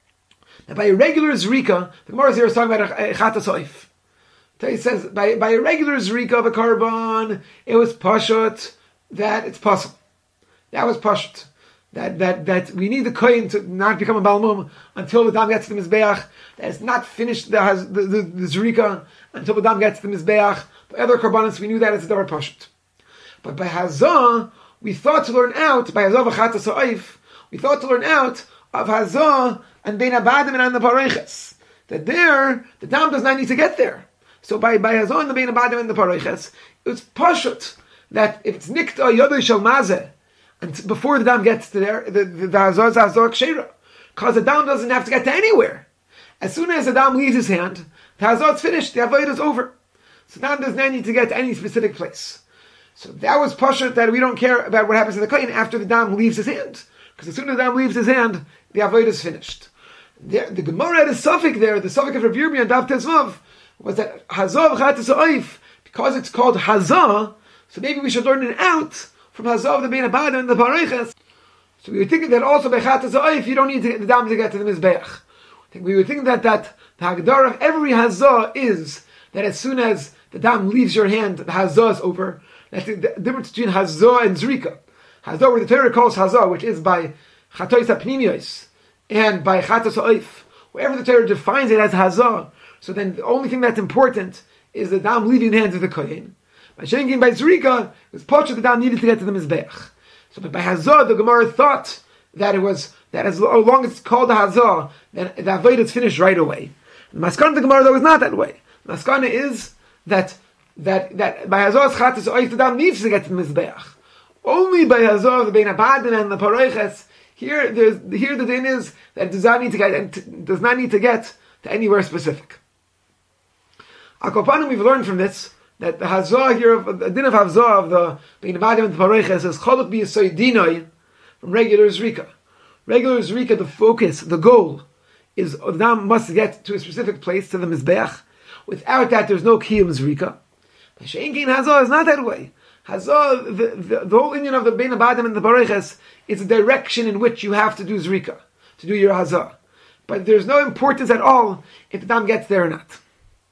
that by a regular zrika, the Gemara here is talking about a chatas oif. Taisa says by by a regular zrika of a carbon, it was pashut that it's possible. That was pashut. That that that we need the kohen to not become a balmum until the dam gets to the mizbeach. That it's not finished the the, the, the zrika until the dam gets to the mizbeach. By other karbanos, we knew that it's a davar pashut. But by hazah, we thought to learn out by hazah v'chatas ha'oif. We thought to learn out of hazah and bein abadim and on the pareches. That there the dam does not need to get there. So by by hazah and the bein abadim and the pareches, it's pashut that if it's nikta yodei shel mazeh. And before the dam gets to there, the the, the hazah is hazah kshera, because the dam doesn't have to get to anywhere. As soon as the dam leaves his hand, the hazah is finished. The avodah is over. So dam does not need to get to any specific place. So that was pashut that we don't care about what happens to the kohen after the dam leaves his hand, because as soon as the dam leaves his hand, the avodah is finished. There, the Gemara had a suffix there. The suffix of Rav Yirmiyah and Daf Tezvav was that hazah v'chatas ha'oif, because it's called hazah. So maybe we should learn it out from hazah the bein abadim and the pareches. So we were thinking that also by chatas ha'oif you don't need to, the dam to get to the mizbeach. I think we were thinking that that the hagdar of every hazah is that as soon as the dam leaves your hand, the hazah is over. That's the, the difference between hazah and zrika. Hazah, where the Torah calls hazah, which is by chatois ha'pnimiyos, and by chatas ha'oif, wherever the Torah defines it as hazah. So then the only thing that's important is the dam leaving the hands of the kohen. By shenkin by zrika, it was pocha the dam needed to get to the mizbeach. So but by hazah, the Gemara thought that it was that as long as it's called the hazah, then the avodah is finished right away. The maskana of the Gemara though is not that way. The maskana is that that that by hazah's chatas oif the dam needs to get to the mizbeach. Only by hazah the bein abadim and the pareches. Here, there's here the din is that it does not need to get and does not need to get to anywhere specific. Akopanim, we've learned from this that the hazah here of the din of hazah of the bein abadim and the pareches is cholok b'yisoydinoi from regular zrika. Regular zrika, the focus, the goal is the dam must get to a specific place to the mizbeach. Without that, there's no kiyum zrika. She'inkin hazah is not that way. Hazah, the, the, the whole union of the bein abadim and the pareches is the direction in which you have to do zrika, to do your hazah. But there's no importance at all if the dam gets there or not.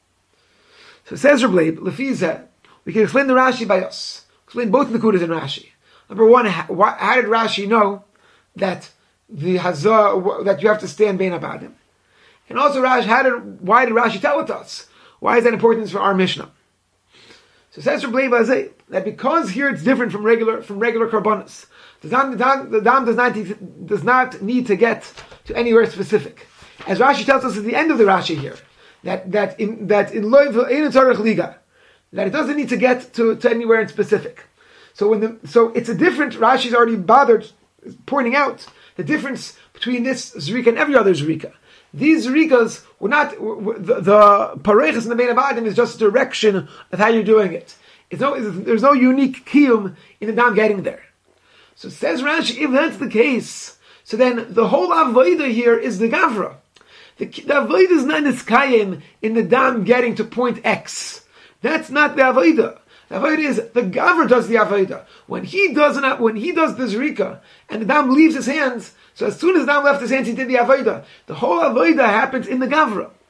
So it says Rebbe, Lefizeh, we can explain the Rashi by us. Explain both Nekudas in Rashi. Number one, how, how did Rashi know that the hazah, that you have to stand bein abadim? And also Rashi, how did, why did Rashi tell it to us? Why is that important for our Mishnah? So it says Rebbe that because here it's different from regular from regular karbanos. The dam, the dam, the dam does not need, does not need to get to anywhere specific. As Rashi tells us at the end of the Rashi here, that that in that in loy in tzarich liga, that it doesn't need to get to, to anywhere in specific. So when the so it's a different. Rashi's already bothered pointing out the difference between this zrika and every other zrika. These zrikas were not were, the, the pareches and the bein abadim is just a direction of how you're doing it. It's no, it's, there's no unique kiyum in the dam getting there. So says Rashi, if that's the case, so then the whole avodah here is the gavra. The, the avodah is not niskayim in the dam getting to point X. That's not the avodah. The avodah is the gavra does the avodah. When he does not, when he does the zrika and the dam leaves his hands, so as soon as the dam left his hands, he did the avodah. The whole avodah happens in the gavra.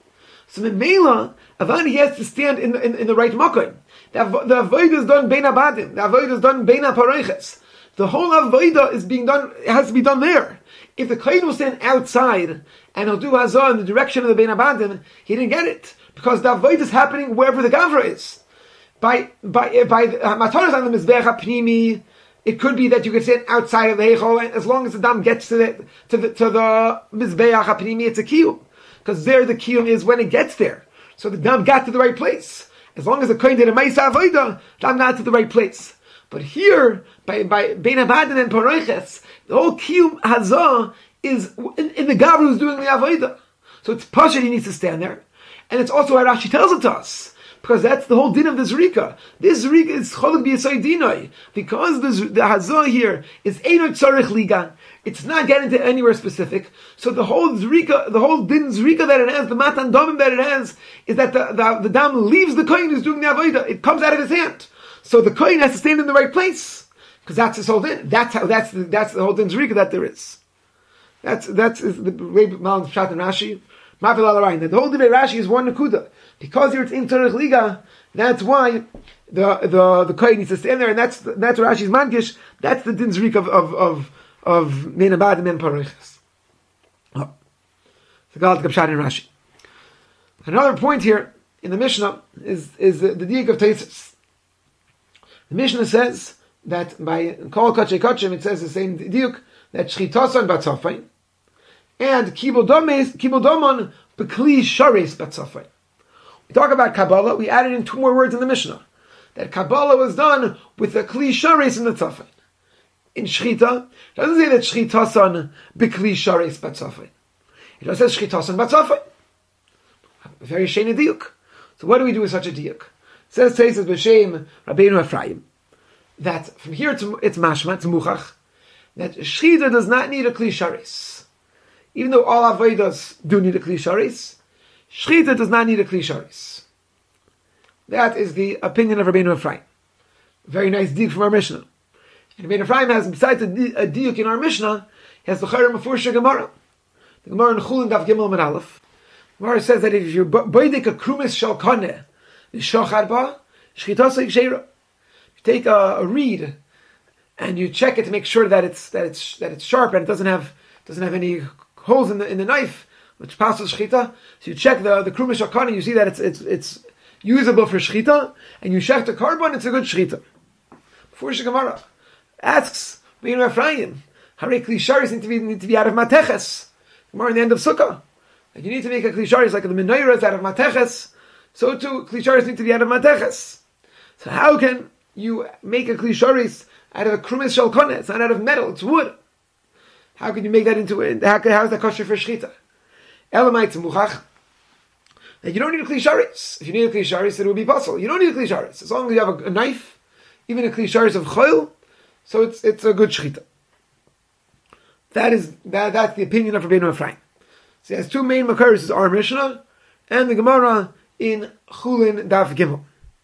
So Memela, Avani has to stand in the, in, in the right makom. The, the avodah is done bein abadim. The avodah is done bein aparoiches. The whole avodah is being done, it has to be done there. If the kohen will stand outside and he'll do hazah in the direction of the bein abadim, he didn't get it. Because the avodah is happening wherever the gavra is. By, by, by the mataras on the mizbech hapnimi, it could be that you could stand outside of the heichal, and as long as the dam gets to the, to the, to the mizbech hapnimi, it's a kiyum. Because there the kiyum is when it gets there. So the dam got to the right place. As long as the kohen did a ma'isa avodah, dam got to the right place. But here, by by bein abadim and paroiches, the whole kiyum hazah is in, in the gavra who's doing the avodah. So it's pashut, he needs to stand there, and it's also how Rashi tells it to us, because that's the whole din of this rika. This rika is cholik b'yesay dinoi, because this, the hazah here is einot tzarich liga. It's not getting to anywhere specific. So the whole zrika, the whole din zrika that it has, the matan domim that it has, is that the, the, the dam leaves the kohen who's doing the avodah. It comes out of his hand. So the kohen has to stand in the right place, because that's his whole din. That's how. That's the, that's the whole din zrika that there is. That's that's the way Malan Pshat and Rashi. Mafil al That the whole din of Rashi is one nakuda, because here it's in Tzarech Liga. That's why the the the kohen needs to stand there, and that's that's Rashi's mankish. That's the din zrika of of of of Mein Abadim and Paroiches. Oh. The Galat Kapshat and Rashi. Another point here in the Mishnah is is the, the diuk of Teisus. The Mishnah says that by Kol Kachay Kachim, it says the same diuk, that Shchitason Batzafay and Kibul Domon Bekli Shares Batzafay. We talk about Kabbalah, we added in two more words in the Mishnah. That Kabbalah was done with the Kli Shares in the Tzafay. In Shchita, it doesn't say that Shchitason Bekli Shares Batzafay. It just says Shchitason Batzafay. A very sheni diuk. So what do we do with such a diuk? It says Teisus B'Shem Rabbeinu Ephraim that from here to it's mashma, it's muchach, that shchita does not need a kli sharis. Even though all avodas do need a kli sharis, shchita does not need a kli sharis. That is the opinion of Rabbeinu Ephraim. Very nice diuk from our Mishnah. And Rabbeinu Ephraim has, besides a diuk in our Mishnah, he has the Chayra Mefursha Gemara. The Gemara in Chulin Daf Gimel Amud Aleph. Gemara says that if you're boidik a krumis shal kaneh, the shochad ba, shchitasa ksheira. You take a, a reed and you check it to make sure that it's that it's that it's sharp and it doesn't have doesn't have any holes in the in the knife, which passes shchita. So you check the the krumis shal kaneh, you see that it's it's it's usable for shchita, and you check the carbon, it's a good shchita. Before Gemara asks Rabbeinu Ephraim, Harei kli sharis need to be need to be out of mateches. Gemara in the end of Sukkah. And you need to make a kli sharis like the menorah is out of mateches, so too kli sharis need to be out of mateches. So how can you make a kli sharis out of a krumis shel koneh? It's not out of metal; it's wood. How can you make that into a, how, how is that kosher for shchita? Elamai tzemuchach that you don't need a kli sharis. If you need a kli sharis, it would be possible. You don't need a kli sharis as long as you have a, a knife, even a kli sharis of choil. So it's it's a good shchita. That is that that's the opinion of Rabbeinu Ephraim. So he has two main makaris, is our Mishnah and the Gemara in Chulin Daf Gimel.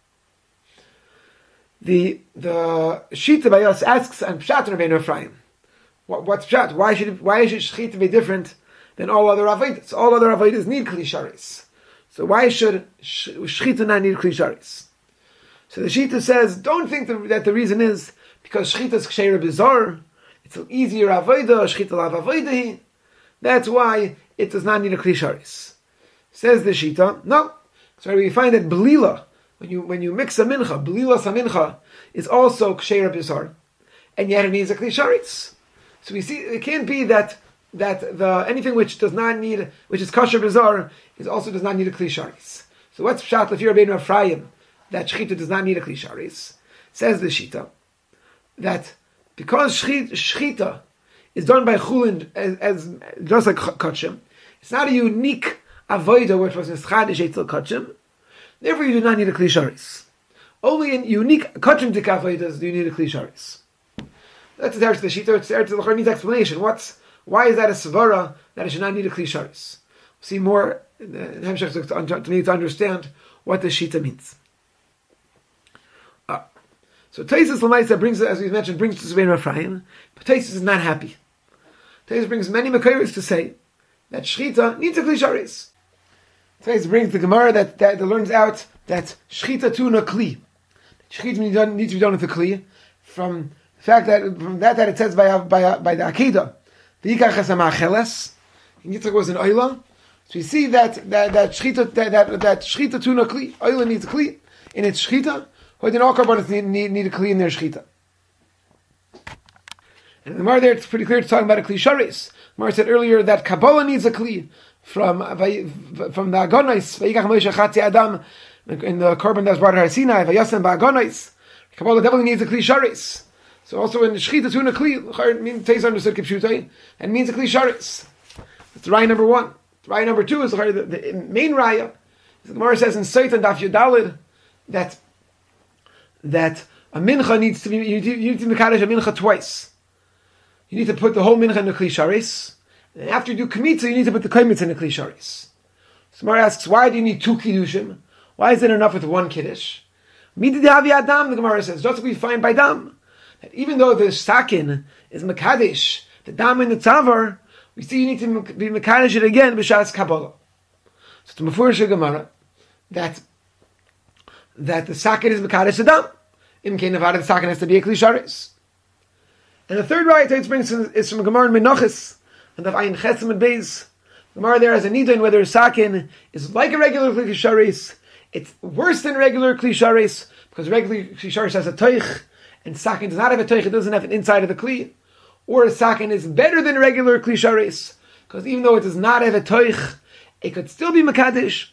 The the Shita by us asks and Pshat Rabbeinu Ephraim. What, what's Pshat? Why should why should Shchita be different than all other avodas? All other avodas need kli sharis. So why should Shchita not need kli sharis? So the Shita says, don't think that the reason is because Shchita is ksheira bizarre. It's an easier avodah. Shchita lav avodah. That's why it does not need a kli sharis. Says the Shita, no. So we find that belila, when you when you mix a mincha, belila samincha is also ksheira bizarre, and yet it needs a kli sharis. So we see it can't be that that the anything which does not need, which is kosher bizarre, is also does not need a kli sharis. So what's pshat if you're Rabbeinu Ephraim that shchita does not need a kli sharis? Says the Shita that because shchita is done by chulin as, as just like kachim, it's not a unique avodah which was nischadish etzel kachim. Therefore, you do not need a kli sharis. Only in unique kachim dik avodas do you need a kli sharis. That's the Eretz the Shita. It's the Eretz the needs explanation. What's why is that a svara that it should not need a kli sharis? We'll see more in the Hemshech to, to need to understand what the Shita means. Uh, so Teisus Lamaisa brings, as we mentioned, brings to Rabbeinu Ephraim, but Teisus is not happy. Teisus brings many makayros to say that Shchita needs a kli sharis. Today's brings the Gemara that, that, that learns out that shchita tuna kli. Shchita needs to be done with the kli from the fact that from that that it says by by by the Akedah, the ikachas amacheles. Yitzchak was an oila. So we see that that that shchita that that, that shchita tuna kli. Oila needs a kli in its shchita. Or then all carbonates need, need need a kli in their shchita. And the Gemara there, it's pretty clear. It's talking about a kli sharis. Gemara said earlier that Kabbalah needs a kli from from the agonais. Vayikach Moshe Chatzi Adam in the korban that's brought to Har Sinai. Vayasem ba'agonais. Kabbalah definitely needs a kli sharis. So also in the shchita tuna kli, means Teis understood kipshutai and means a kli sharis. That's raya number one. Raya number two is the, the main raya. The Gemara says in Seitan Daf Yudalid that that a mincha needs to be you need, you need to mekadesh a mincha twice. You need to put the whole mincha in the kli sharis, and after you do kmitza, you need to put the kaimitza in the kli sharis. So Gemara asks, why do you need two kiddushim? Why is it enough with one kiddush? Midid havi adam, the Gemara says, just like we find by dam, that even though the sakin is mekadesh, the dam in the tzavar, we see you need to be mekadesh it again b'shas Kabbalah. So to mefurish Gemara that that the sakin is mekadesh the dam. Im kein avada the sakin has to be a kli sharis. And the third right it brings is from Gemara in Menachos and of Ayin Chesim and Beis. Gemara there has a nidin whether a sakin is like a regular kli sharis. It's worse than regular kli sharis because regular kli sharis has a toich and sakin does not have a toich. It doesn't have an inside of the kli. Or a sakin is better than regular kli sharis because even though it does not have a toich, it could still be mekadesh.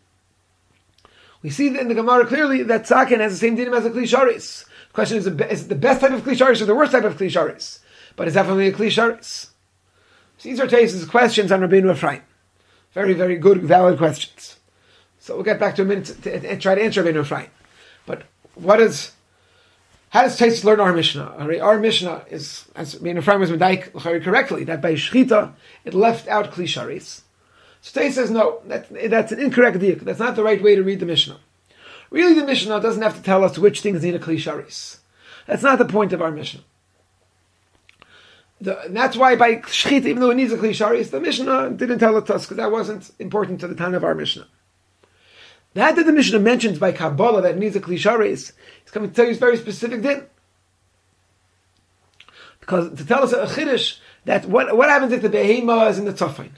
We see in the Gemara clearly that sakin has the same dinim as a kli sharis. The question is, is it the best type of kli sharis or the worst type of kli sharis? But it's definitely a kli sharis. These are Teis's questions on Rabbeinu Ephraim. Very, very good, valid questions. So we'll get back to a minute to, to, to try to answer Rabbeinu Ephraim. But what is, how does Teis learn our Mishnah? Our Mishnah is, as Rabbeinu Ephraim was medayik correctly, that by shchita it left out kli sharis. So Teis says no, that, that's an incorrect dik. That's not the right way to read the Mishnah. Really, the Mishnah doesn't have to tell us which things need a kli sharis. That's not the point of our Mishnah. The, and that's why by shchita, even though it needs a kli sharis, the Mishnah didn't tell it to us because that wasn't important to the time of our Mishnah. That that the Mishnah mentions by Kabbalah that it needs a kli sharis, it's coming to tell you it's very specific din. Because to tell us a chiddush that what what happens if the behema is in the tzafin?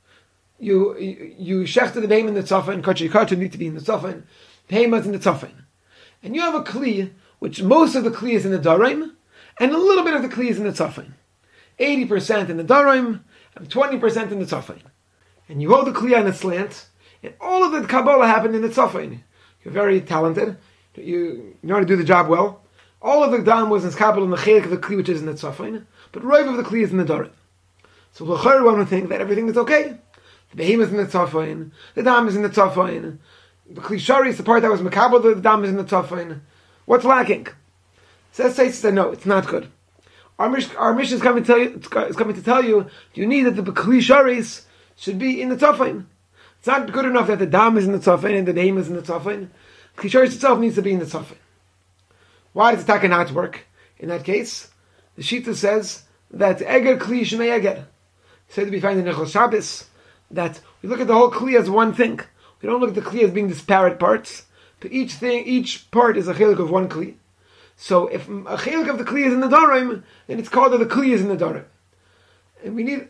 You you, you shechter the behema in the tzafin, kachei kartu need to be in the tzafin. Behema is in the tzafin, and you have a kli which most of the kli is in the daraim, and a little bit of the kli is in the tzafin. Eighty percent in the daraim and twenty percent in the tzafin. And you hold the kli on a slant, and all of the Kabbalah happened in the tzafin. You're very talented. You, you know how to do the job well. All of the dam was in Kabbalah and the chelik of the kli which is in the tzafin, but roiv of the kli is in the daraim. So l'chor one would think that everything is okay. The behema is in the tzafin, the dam is in the tzafin. The kli sharis, the part that was makabel, the dam is in the tzafin. What's lacking? Says Teis said no, it's not good. Our mission, our mission is coming to tell you. Is coming to tell you. You need that the kli sharis should be in the tzafin. It's not good enough that the dam is in the tzafin and the behema is in the tzafin. Kli sharis itself needs to be in the tzafin. Why does the taka not work? In that case, the Shita says that eger kli shmei eger. Said to be found in Nechol Shabbos that we look at the whole kli as one thing. We don't look at the kli as being disparate parts. But each thing, each part is a chelik of one kli. So if a chelik of the kli is in the daraim, then it's called that the kli is in the daraim. And we need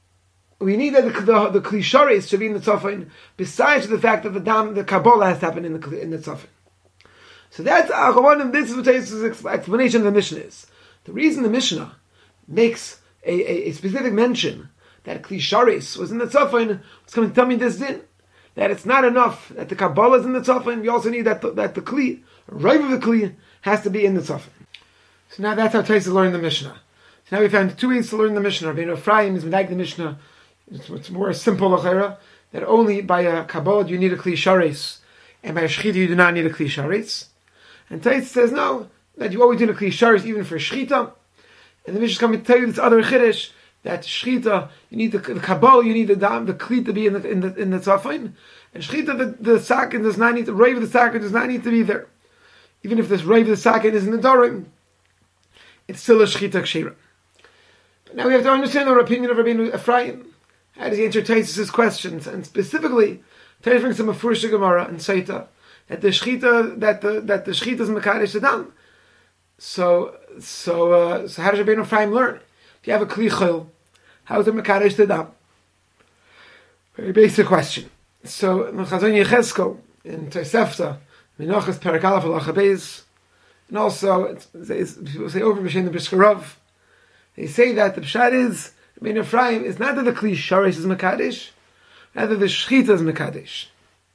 we need that the the, the kli sharis should be in the tzafin, besides the fact that the dam, the Kabbalah has to happen in the in the tzafin. So that's Acharonim. This is what Teis's explanation of the Mishnah is. The reason the Mishnah makes a, a, a specific mention that kli sharis was in the tzafin was coming to tell me this din. That it's not enough that the Kabbalah is in the tzafin. We also need that the, that the kli, right of the kli, has to be in the tzafin. So now that's how Teis learned the Mishnah. So now we found two ways to learn the Mishnah. Rabbeinu Ephraim is like the Mishnah. It's, it's more simple l'chera that only by a Kabbalah you need a kli sharis, and by a shchita you do not need a kli sharis. And Teis says no, that you always need a kli sharis even for shchita. And the Mishnah is coming to tell you this other chiddush that shchita you need the, the Kabbalah, you need the dam, the kli to be in the in the in the tzafin, and shchita the the sakin does not need the rave of the sakin does not need to be there. Even if this rave of the sakin is in the darim, it's still a shchita kshira. But now we have to understand our opinion of Rabbeinu Ephraim. How does he answer Teis's questions? And specifically, Teres brings some Mefurish Gemara and Saita that the shchita that the that the shchita is mekadesh the dam. So so uh, so how does Rabbeinu Ephraim learn? If you have a kli chol, how is it mekadesh the dam? Very basic question. So Chazon Yechezkel in Tosefta, Menachos Perek Aleph Halacha Beis, and also it's, it's, people say over B'Shem the Briskarov, they say that the pshat is Rabbeinu Ephraim is not that the kli sharish is mekadesh, rather the shchita is mekadesh.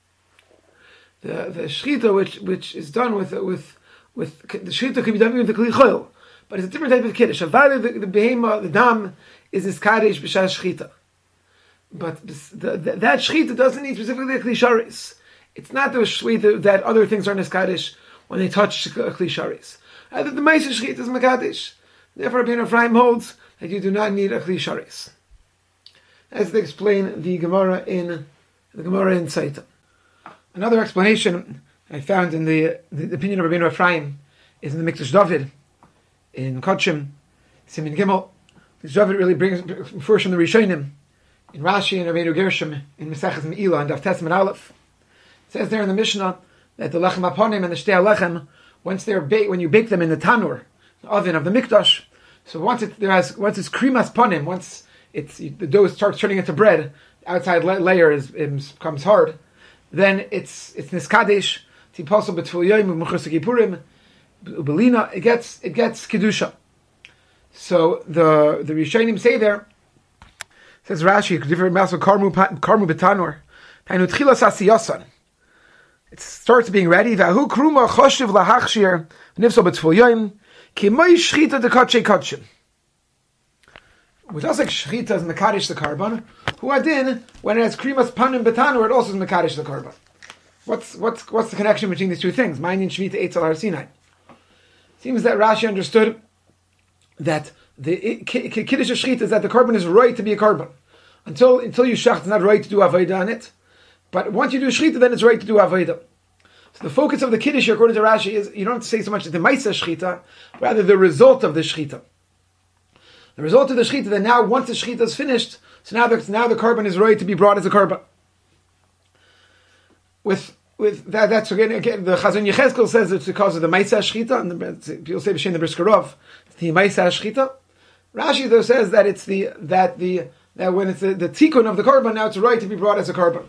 The the shchita which which is done with with with the shchita can be done with the kli chol, but it's a different type of kiddush. Avada the, the behema the dam is this kaddish b'shas shchita, but this, the, the, that shchita doesn't need specifically a kli sharis. It's not the shchita that other things are kaddish when they touch kli sharis. Either the ma'aser shchita is mekadesh. Therefore, Rabbeinu Ephraim holds that you do not need a kli sharis. As they explain the Gemara in the Gemara in Saita. Another explanation I found in the, the opinion of Rabbeinu Ephraim is in the Mikdash David in Kodshim, Simin Gimel. Mikdash David really brings first from the Rishonim in Rashi and Rabbeinu Gershom in Maseches Me'ilah and Daf Tesman Aleph. It says there in the Mishnah that the lechem aponim and the shtei lechem, once they're baked, when you bake them in the tanur, the oven of the Mikdash, so once it there has once it's krimas ponim, once it's the dough starts turning into bread, the outside layer is, is becomes hard. Then it's it's niskadesh. It's possible between yom and mechusik yipurim, ubelina. It gets it gets kedusha. So the the Rishonim say there, says Rashi, different mass of karmu karmu betanor, tainu tchilas asiyasan. It starts being ready. Vahu kruma choshev lahachshir nifso betful yom kimay shchita dekatche katchim. Which also like shchita is mekadesh the carbon. Who adin when it has krimas panim betanur, it also is mekadesh the carbon. What's what's what's the connection between these two things? Ma'ayin shmita eitzel har Sinai. Seems that Rashi understood that the kiddush shchita is that the carbon is right to be a carbon. Until until you shach, it's not right to do avodah on it. But once you do shchita, then it's right to do avodah. So the focus of the kiddush, according to Rashi, is you don't have to say so much that the ma'aseh shchita, rather the result of the shchita. The result of the shchita, that now once the shchita is finished, so now the, now the carbon is ready to be brought as a carbon. With with that, that's again, again the Chazon Yechezkel says it's because of the ma'aseh shchita, and the, people say b'shem the Briskarov, the ma'aseh shchita. Rashi though says that it's the that the that when it's the, the tikkun of the carbon, now it's right to be brought as a carbon.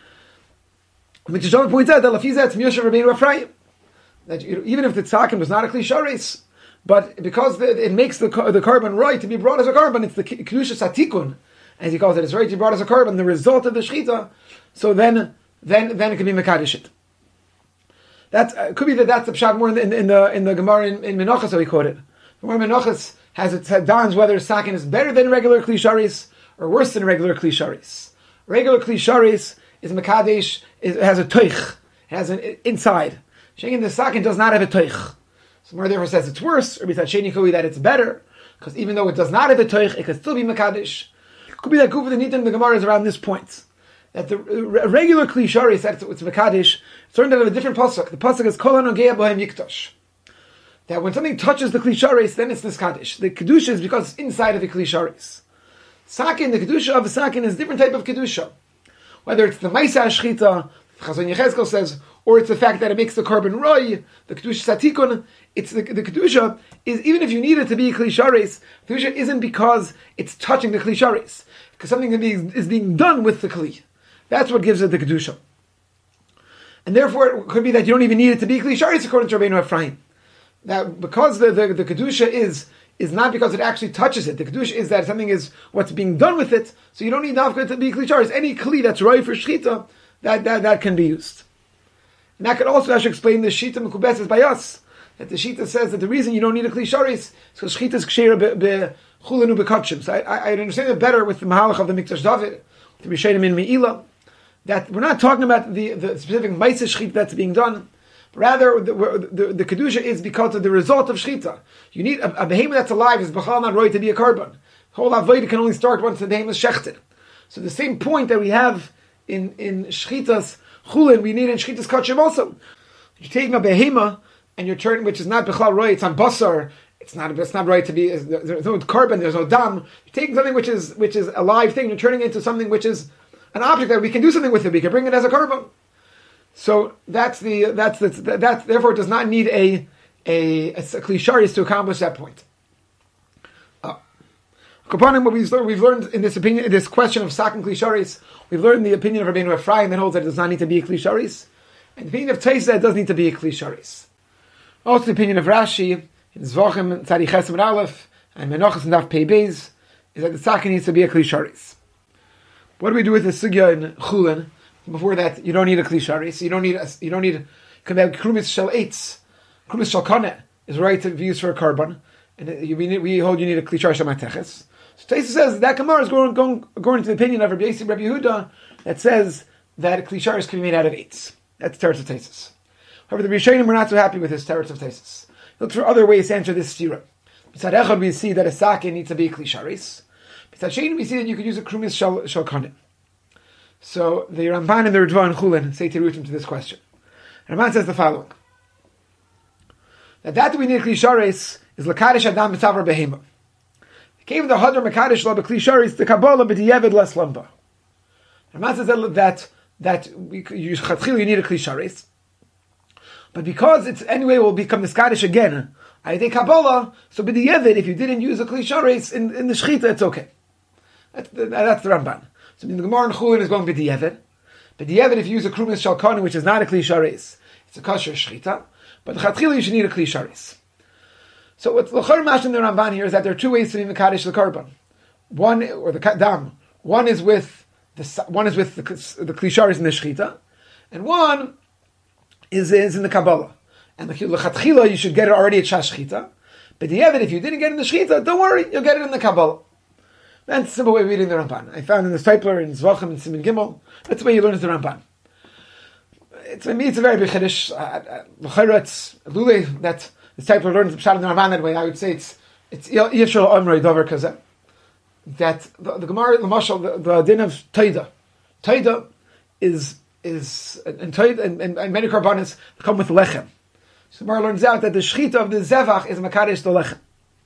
Mikdash David points out that lafizah it's miyoshev Rabbeinu Ephraim, that you know, even if the tzakim was not a kli sharis, but because the, it makes the the carbon right to be brought as a carbon, it's the kedusha satikun, as he calls it. It's right to be brought as a carbon, the result of the shchita. So then, then, then it can be mekadesh it. That uh, could be that that's the pshat more in the in, in the in the Gemara in, in Menachos how we quote it. The Gemara Menachos has it dawns whether sakin is better than regular kli sharis or worse than regular kli sharis. Regular kli sharis is mekadesh, it has a toich, it has an inside. Shein the sakin does not have a toich. So Gemara therefore says it's worse, or b'tzad sheni could be that it's better, because even though it does not have a toich, it can still be mekadesh. Could be that Kufa the Nitim the Gemara is around this point. That the regular kli sharis that it's mekadesh, it's learned out of a different pasuk. The pasuk is kol hanogea bohem yiktosh. That when something touches the kli sharis, then it's niskadesh. The kedusha is because it's inside of the kli sharis. Sakin, the kedusha of the sakin is a different type of kedusha. Whether it's the ma'aseh shchita, Chazon Yechezkel says, or it's the fact that it makes the carbon roy, the kedusha satikun. It's the, the kedusha is even if you need it to be kli sharis, kedusha isn't because it's touching the kli sharis, because something is being, is being done with the kli. That's what gives it the kedusha. And therefore, it could be that you don't even need it to be kli sharis according to Rabbeinu Ephraim. That because the, the, the kedusha is is not because it actually touches it. The kedusha is that something is what's being done with it. So you don't need nafka to be kli sharis. Any kli that's right for shchita, that, that that can be used. And that could also actually explain the shita mekubeses by us. That the shita says that the reason you don't need a kli sharis is because shchita is kshera be chulenu bekatshim. So I, I, I understand it better with the mahalach of the Mikdash David, the Rishonim in Me'ilah, that we're not talking about the, the specific ma'aseh shchita that's being done. Rather, the, the, the kedusha is because of the result of shchita. You need a, a behemoth that's alive is b'chal not right to be a carbon. The whole avodah can only start once the behemoth is shechted. So the same point that we have in in shchitas chulin, we need in shchitas kachim also. You're taking a behemoth and you're turning, which is not b'chal right, it's on basar. It's not it's not right to be. There's no carbon. There's no dam. You're taking something which is which is a live thing. You're turning it into something which is an object that we can do something with it. We can bring it as a korban. So that's the that's the that therefore it does not need a a, a kli sharis to accomplish that point. Uh, Kapanim, what we've learned, we've learned in this opinion, in this question of sak and kli sharis, we've learned the opinion of Rabbeinu Ephraim that holds that it does not need to be a kli sharis, and the opinion of Taisa that it does need to be a kli sharis. Also, the opinion of Rashi in Zvachim Tzadi Chesed Aleph and Menachos and Daf Pei Beis is that the sak needs to be a kli sharis. What do we do with the sugya in Chulin? Before that, you don't need a kli sharis. You don't need a, you don't need krumis shel eitz, krumis shel kaneh is right to be used for a korban, and you, we, we hold you need a kli sharis shel mateches. So Taisa says that Gemara is going, going according to the opinion of Rabbi Yossi Rabbi Yehuda that says that a kli sharis can be made out of eitz. That's the teretz of Taisus. However, the Rishonim were not so happy with this teretz of Taisus. Look for other ways to answer this stira. B'tzad echad we see that a sake needs to be a kli sharis. B'tzad shein we see that you could use a krumis shel shel kaneh. So the Ramban and the Ritva and Chulin say terutim to this question. Ramban says the following: that that we need kli sharis is lakadosh adam b'tzavar behema. Came the hadar mekadosh lo b'kli sharis the kabbalah b'diavad les lamba. Ramban says that that, that we you chatchil you need a kli sharis, but because it's anyway will become miskadosh again. I think kabbalah, so b'diavad if you didn't use a kli sharis in in the shechita it's okay. That's the, that's the Ramban. So the Gemara in Chulin is going b'diavad. B'diavad, if you use a krumis shel kaneh, which is not a kli sharis, it's a kosher shechita. But the chatchila you should need a kli sharis. So what's the chor mash in the Ramban here is that there are two ways to be mekadosh the korban. One or the dam. One is with the one is with the, the kli sharis in the shechita, and one is is in the kabbalah. And the chatchila you should get it already at shas shechita. B'diavad, if you didn't get it in the shechita, don't worry, you'll get it in the kabbalah. That's the simple way of reading the Ramban. I found in the Stipler, in Zvachim, and Siman Gimel. That's the way you learn the Ramban. It's, I mean, it's a very big chiddush. L'chayra, it's lule that the Stipler learns the Pshat in the Ramban that way. I would say it's it's Yishol Omrei Dover Kazeh. That the, the Gemara, the Mashal, the, the din of Taida. Taida is is and Taida and, and, and many korbanos come with lechem. So the Gemara learns out that the shechita of the zevach is makadosh the lechem.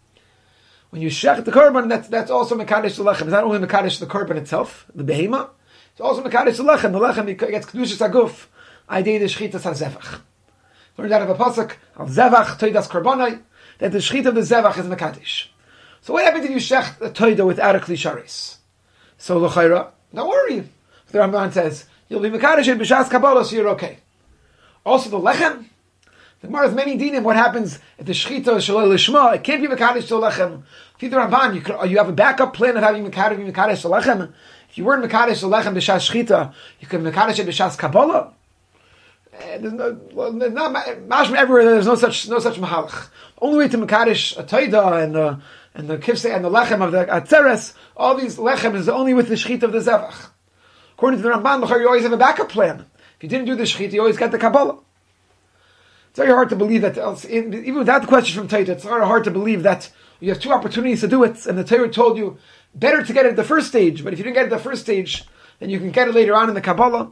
When you shech the korban, that's that's also mekadosh the lechem. It's not only mekadosh the korban itself, the behema. It's also mekadosh the lechem. The lechem gets kedushas aguf. I did the shechita zevach. Learned out of a pasuk of zevach toidas korbanai that the shechita of the zevach is mekadosh. So what happens if you shech the toida without a kli sharis? So l'chayra, don't worry. The Ramban says you'll be mekadosh in b'shas kabbalah, so you're okay. Also the lechem. The Gemara has many dinim. What happens if the shechita shaloi lishma? It can't be mekadosh to lechem. If you're the Ramban, you could, you have a backup plan of having mekadosh mekadosh to lechem. If you weren't mekadosh to lechem b'shas shechita, you could mekadosh it b'shas kabbalah. There's no, there's not mashma everywhere. There's no such no such mahalach. Only way to mekadosh a toida and the and the kifsei and the lechem of the atzeres. All these lechem is only with the shechita of the zevach. According to the Ramban, you always have a backup plan. If you didn't do the shechita, you always get the kabbalah. It's very hard to believe that, even without the question from Torah, it's very hard to believe that you have two opportunities to do it, and the Torah told you better to get it at the first stage, but if you didn't get it at the first stage, then you can get it later on in the Kabbalah.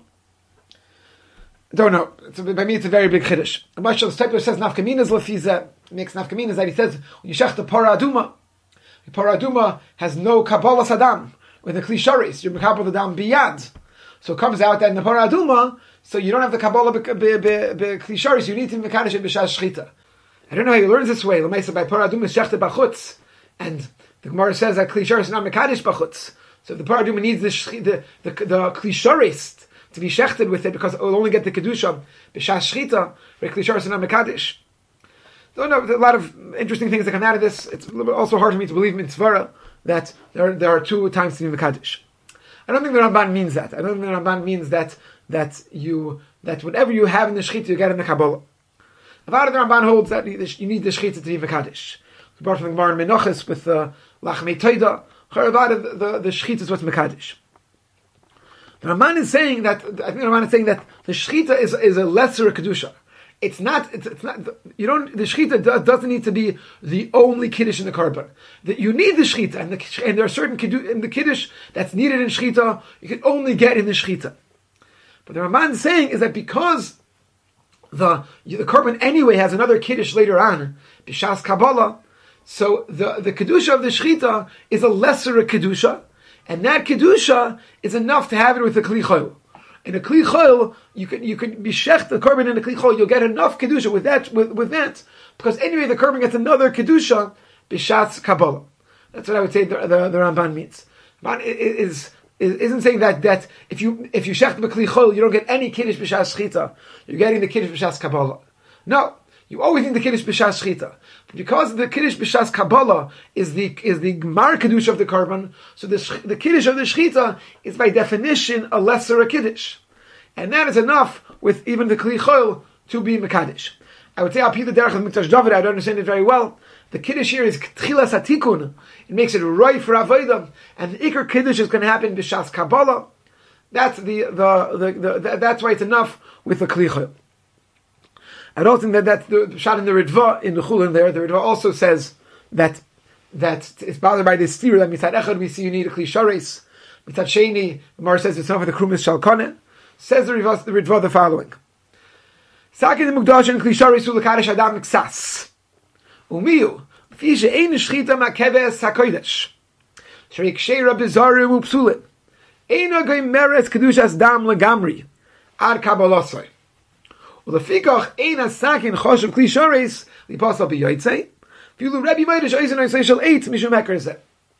I don't know. It's, by me, it's a very big chiddush. The Mashal Stipler says nafkaminas lefiza, makes nafkaminas that he says when you shech the para aduma, the para aduma has no Kabbalah sadam with the kli sharis. You're mekabel the dam biyad, so it comes out that in the para aduma. So you don't have the Kabbalah be kli sharis. You need to be mekadosh b'shas shechita. I don't know how he learns this way. L'meisa by paradum is shechted b'chutz, and the Gemara says that kli sharis is not mekadosh b'chutz. So if the paradum needs the the the, the kli sharis to be shechted with it because it will only get the kedusha b'shas shechita, where kli sharis is not mekadosh. Don't know. There's a lot of interesting things that come out of this. It's also hard for me to believe in Tzvara that there there are two times to be mekadosh. I don't think the Ramban means that. I don't think the Ramban means that. That you that whatever you have in the shechita you get in the Kabbalah. Avada the Ramban holds that you need the shechita to be mekadosh. We brought from the Gemara in Menachos with the lachmei toida. Avada the the shechita is what's mekadosh. The Ramban is saying that I think the Ramban is saying that the shechita is is a lesser kedusha. It's not. It's, it's not. You don't. The shechita doesn't need to be the only kiddush in the korban. That you need the shechita, and, the, and there are certain kiddush in the kiddush that's needed in shechita. You can only get in the shechita. But the Ramban is saying is that because the the korban anyway has another kiddush later on, b'shas kabbalah, so the the kedusha of the shechita is a lesser kedusha, And that kedusha is enough to have it with a kli chol. In a kli chol, you can you can be shech the korban in a kli chol. You'll get enough kedusha with that with, with that because anyway the korban gets another kedusha b'shatz kabbalah. That's what I would say the, the, the Ramban means. Ramban is, is isn't saying that that if you if you shech the kli chol you don't get any kiddush b'shatz shchita. You're getting the kiddush b'shatz kabbalah. No. You always need the Kiddush B'Shas Shchita. Because the Kiddush B'Shas Kabbalah is the is the Gemar Kiddush of the Korban, so the, the Kiddush of the Shchita is by definition a lesser a Kiddush. And that is enough with even the Kli Chol to be Mekadosh. I would say, Al Pi the Derech of Mikdash David, I don't understand it very well. The Kiddush here is Tchilas HaTikun. It makes it right for Avodah. And the Iker Kiddush is going to happen B'Shas Kabbalah. That's the, the, the, the, the that's why it's enough with the Kli Chol. I don't think that that's the shot in the Ritva, in the Chulin there. The Ritva also says that that it's bothered by this theory that mitzad echad we see you need a kli sharis. Mitzad sheni, the Mar says it's not for the krumis shalkane. Says the Ritva, the Ritva the following: Sakin the mukdash and kli sharis ulakadosh adam miksas umiu fi she'ein shchita makeves hakodesh sherik sheira bizarim upsulim eina goymeres kedushas dam legamri ad kabbalosai. Well, the fikach ein asakin choshev kli sharis lipasal biyotzei. Filu Rebbe Meidish Eisen Eisen Shel Eight Mishum Hekerzeh.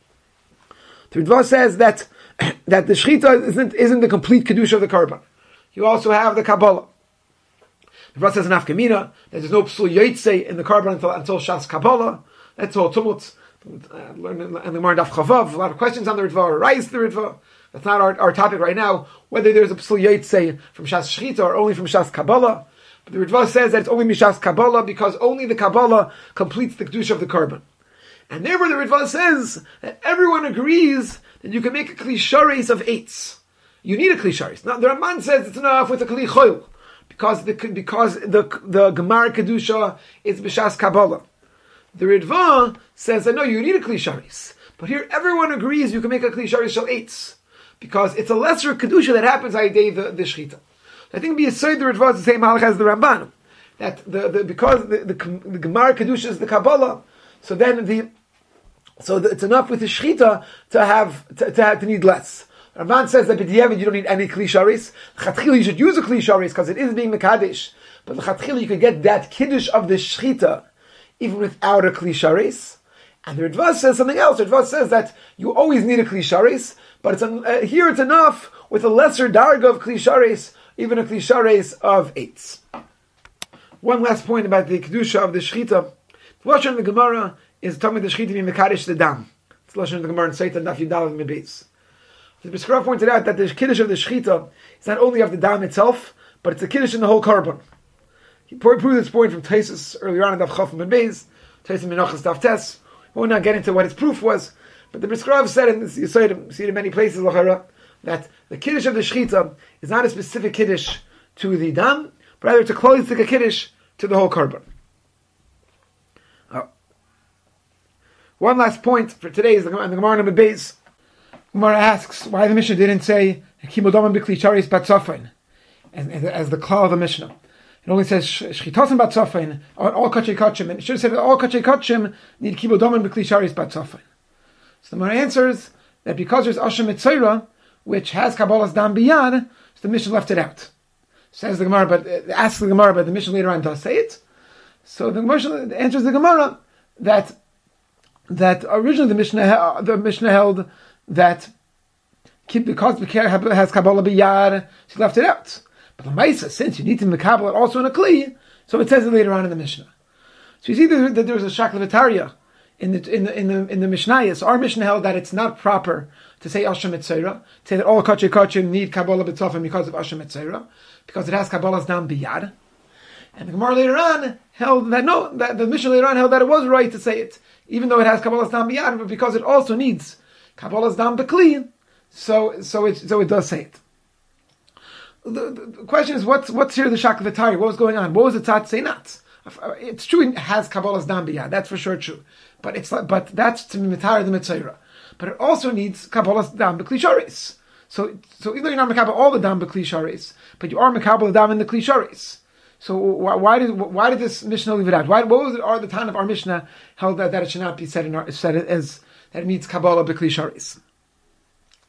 The Ritva says that that the shchita isn't isn't the complete kedusha of the korban. You also have the Kabbalah. The Ritva says in Afkamina that there's no psul yotzei in the korban until until Shas Kabbalah. That's all tumult. Uh, learn in the Gemara Daf Chavav. A lot of questions on the Ritva. Rise the Ritva. That's not our, our topic right now. Whether there's a psul yotzei from Shas Shchita or only from Shas Kabbalah. But the Ritva says that it's only Mishas Kabbalah because only the Kabbalah completes the Kedusha of the Korban. And therefore the Ritva says that everyone agrees that you can make a Kli Sharis of eights. You need a Kli Sharis. Now the Ramban says it's enough with a Kli Choil because the because the the Gemar Kedusha is Mishas Kabbalah. The Ritva says that no, you need a Kli Sharis. But here everyone agrees you can make a Kli Sharis of eights because it's a lesser Kedusha that happens by day the, the Shechita. I think be a side the Ritva is the same halach as the Ramban. That the, the because the, the, the Gemara Kedusha is the Kabbalah, so then the so the, it's enough with the Shechita to have to, to have to need less. Ramban says that b'diavad you don't need any Kli Sharis. L'chatchila you should use a Kli Sharis because it is being Mekadesh. But l'chatchila you could get that Kiddush of the Shechita even without a Kli Sharis. And the Ritva says something else. The Ritva says that you always need a Kli Sharis, but it's an, uh, here it's enough with a lesser darga of Kli Sharis. Even a Kli Sharis of eights. One last point about the Kedusha of the Shechita. The Lashon of the Gemara is talking about the Shechita being Mekadesh the Dam. It's the Lashon of the Gemara in Seitan Daf Yudal and Mebeis. The Beskara pointed out that the Kiddush of the Shechita is not only of the Dam itself, but it's a Kiddush in the whole Korban. He proved this point from Taisus earlier on in Daf Chaf and Mebeis, Taisus Menachas Daf Tes. We will not get into what its proof was, but the Beskara said, and you see it in many places, L'chara, that the Kiddush of the Shechita is not a specific Kiddush to the Dam, but rather it's a close to a Kiddush to the whole Korban. Oh. One last point for today is the Gemara number Beis. Gemara asks why the Mishnah didn't say Kimodamim b'Kli Sharis Batzofin as, as the Klal of the Mishnah. It only says Shchitasim Batzofin on all Kachay Kachim, and it should have said that all Kachay Kachim need Kimodamim b'Kli Sharis Batzofin. So the Gemara answers that because there's Asher Mitzayra, which has Kabbalah's Dam Biyad, so the Mishnah left it out. Says the Gemara, but uh, asks the Gemara, but the Mishnah later on does say it. So the Mishnah answers the Gemara that that originally the Mishnah the Mishnah held that because the Bekar has Kabbalah Biyad, she left it out. But the Maisa, since you need to Mekabel it also in a Kli, so it says it later on in the Mishnah. So you see that, that there was a Shaklavataria in the in the in the in the Mishnayos. Our Mishnah held that it's not proper to say Asher Mitzayra, to say that all Kachay Kachim need Kabbalah B'Tzofim because of Asher Mitzayra, because it has Kabbalah's Dam Biyad. And the Gemara later on held that no, that the Mishnah later on held that it was right to say it, even though it has Kabbalah's Dam Biyad, but because it also needs Kabbalah's Dam B'Kli, so so it so it does say it. The, the, the question is, what's what's here the Shaklavataria? What was going on? What was the Tzat say not? It's true it has Kabbalah's Dam Biyad, that's for sure true. But it's like, but that's to Mitar the Mitzayra. But it also needs Kabbalah's Dam B'Kli Sharis. So so even though you're not Mekabel all the Dam B'Kli Sharis, but you are Mekabel the Dam in the Kli Sharis. So why, why did why did this Mishnah leave it out? Why what was it are the time of our Mishnah held that, that it should not be said in our, said it as that it needs Kabbalah B'Kli Sharis?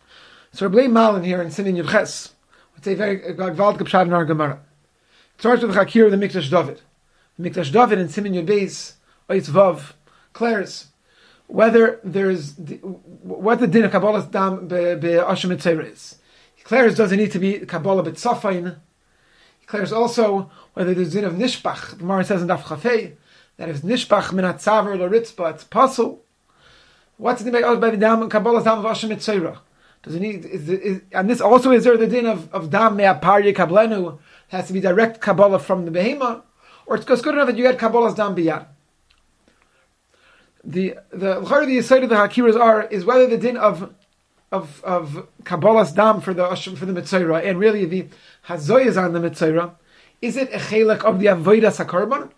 So Rabbi Malin here in Simin Yud Ches, it's a very Gvald Gepshad in our Gemara. It starts with the Chakir of the Mikdash David. The Mikdash David in Simin Yud Beis, Oitz Vav, declares whether there is, what the din of Kabbalah Dam be Asher Mitzayra is. He declares does it need to be Kabbalah B'Tzafayin. He declares also whether there's din of Nishbach. The Gemara says in Daf Chafei that if Nishbach min Hatzaver L'Ritzba, it's Pasul. What's the din by the Dam Kabbalah Dam of Asher Mitzayra? Does it need? Is, is, and this also is there the din of of Dam Me'aparye Kablenu has to be direct Kabbalah from the Behema, or it's good enough that you get Kabbalah's Dam Biyad. The the the side of the Hakiras are is whether the din of of of Kabbalah's Dam for the for the Mitzayra and really the Hazoyas on the Mitzayra, is it a chelik of the Avodas HaKarban?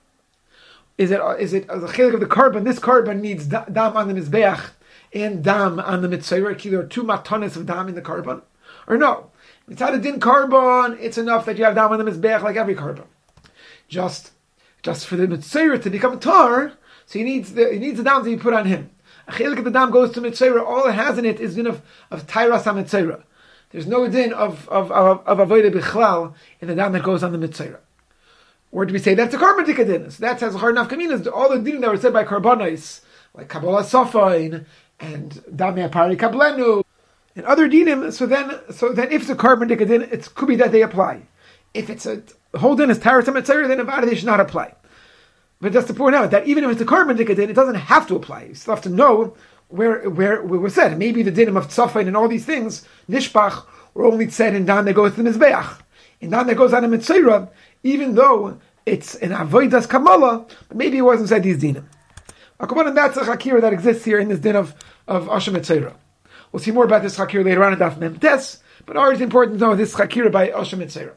Is it is it a chelik of the Karban? This Karban needs Dam on the Mizbeach and Dam on the Mitzayra. There are two matanis of Dam in the Karban, or no? It's not a din Karban. It's enough that you have Dam on the Mizbeach like every Karban. Just just for the Mitzayra to become a tar. So he needs the he needs the dam to be put on him. A chelik of the dam goes to Mitzayra. All it has in it is din of of Tairas HaMitzayra. There's no din of of of, of Avodah Bichlal in the dam that goes on the Mitzayra. Or do we say that's a Karban din? So that has a hard enough kaminas. All the din that were said by Karbanos, like Kabbalah Safain and Dam Me'apari Kablenu and other dinim. So then so then if it's a Karban din, it could be that they apply. If it's a the whole din is Tairas HaMitzayra, then Avada they should not apply. But just to point out that even if it's a Karban din, it doesn't have to apply. You still have to know where where we were said. Maybe the dinim of Tzafain and all these things, Nishbach, were only said in Dan that goes to the Mizbeach. In Dan that goes on the Mitzayra, even though it's an Avodas Kabbalah, but maybe it wasn't said these dinim. And that's a Chakira that exists here in this din of, of Asher Mitzayra. We'll see more about this Chakira later on in Daf Mem Tes, but always important to know this Chakira by Asher Mitzayra.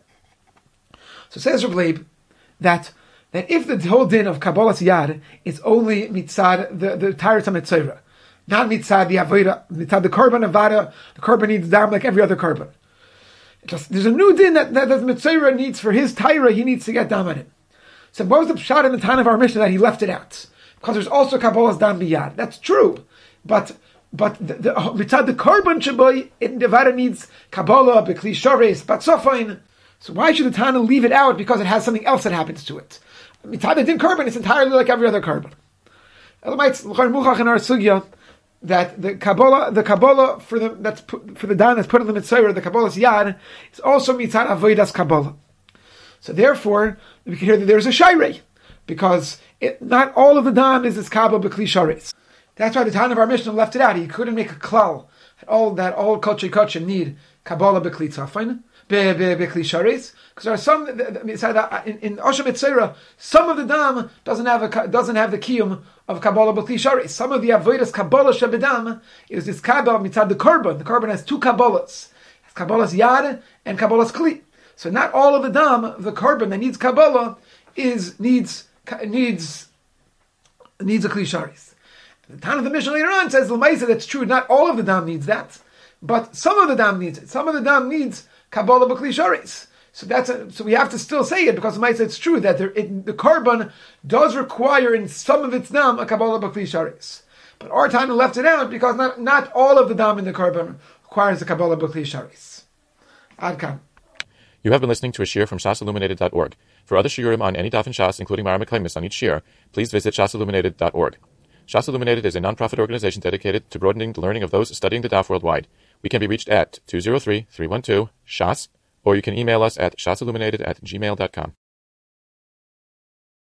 So says Reb Leib that that if the whole din of Kabbalah's Yad is only mitzad the the Tairas HaMitzayra, not mitzad the Avodah, mitzad the Karban Avada, the Karban needs dam like every other Karban. Just there's a new din that that the Mitzayra needs for his Taira, he needs to get dam on him. So what was the pshat in the time of our mission that he left it out? Because there's also Kabbalah's dam biyad. That's true, but but the, the mitzad the Karban shaboy in the Avada needs Kabbalah b'kli shares batzofain. So why should the Tana leave it out? Because it has something else that happens to it. Mitzad din Karban, it's entirely like every other Karban. Elamites l'char muchach in our sugya that the Kabbalah, the Kabbalah for the that's put, for the dan that's put in the Mitzayra, the Kabbalah's Yad, is also mitzad avodas Kabbalah. So therefore, we can hear that there's a shayrei because it, not all of the dan is this Kabbalah b'kli shares. That's why the Tana of our Mishnah left it out. He couldn't make a klal that all that all kachei kachim need Kabbalah b'kli tzafin. Because there are some in, in Asher Mitzayra, some of the dam doesn't have a doesn't have the kiyum of Kabbalah b'kli sharis. Some of the avodas Kabbalah shebedam is this Kabbalah mitzad the Karban. The Karban has two Kabbalahs, Kabbalah's Yad and Kabbalah's Kli. So not all of the dam, the Karban that needs Kabbalah is needs needs needs a Kli sharis. The Tana of the Mishnah later on says l'maisa that's true. Not all of the dam needs that, but some of the dam needs it. Some of the dam needs Kabbalah b'kli sharis. So that's a, so we have to still say it because it might say it's true that there, it, the Karban does require in some of its dam a Kabbalah b'kli sharis. But our time left it out because not, not all of the dam in the Karban requires the Kabbalah b'kli sharis. Ad kan. You have been listening to a shiur from shas illuminated dot org. For other shiurim on any daf in Shas, including Mara Meklemis on each shiur, please visit shas illuminated dot org. Shas Illuminated is a non-profit organization dedicated to broadening the learning of those studying the daf worldwide. We can be reached at two zero three, three one two, S H A S, or you can email us at shasilluminated at gmail dot com.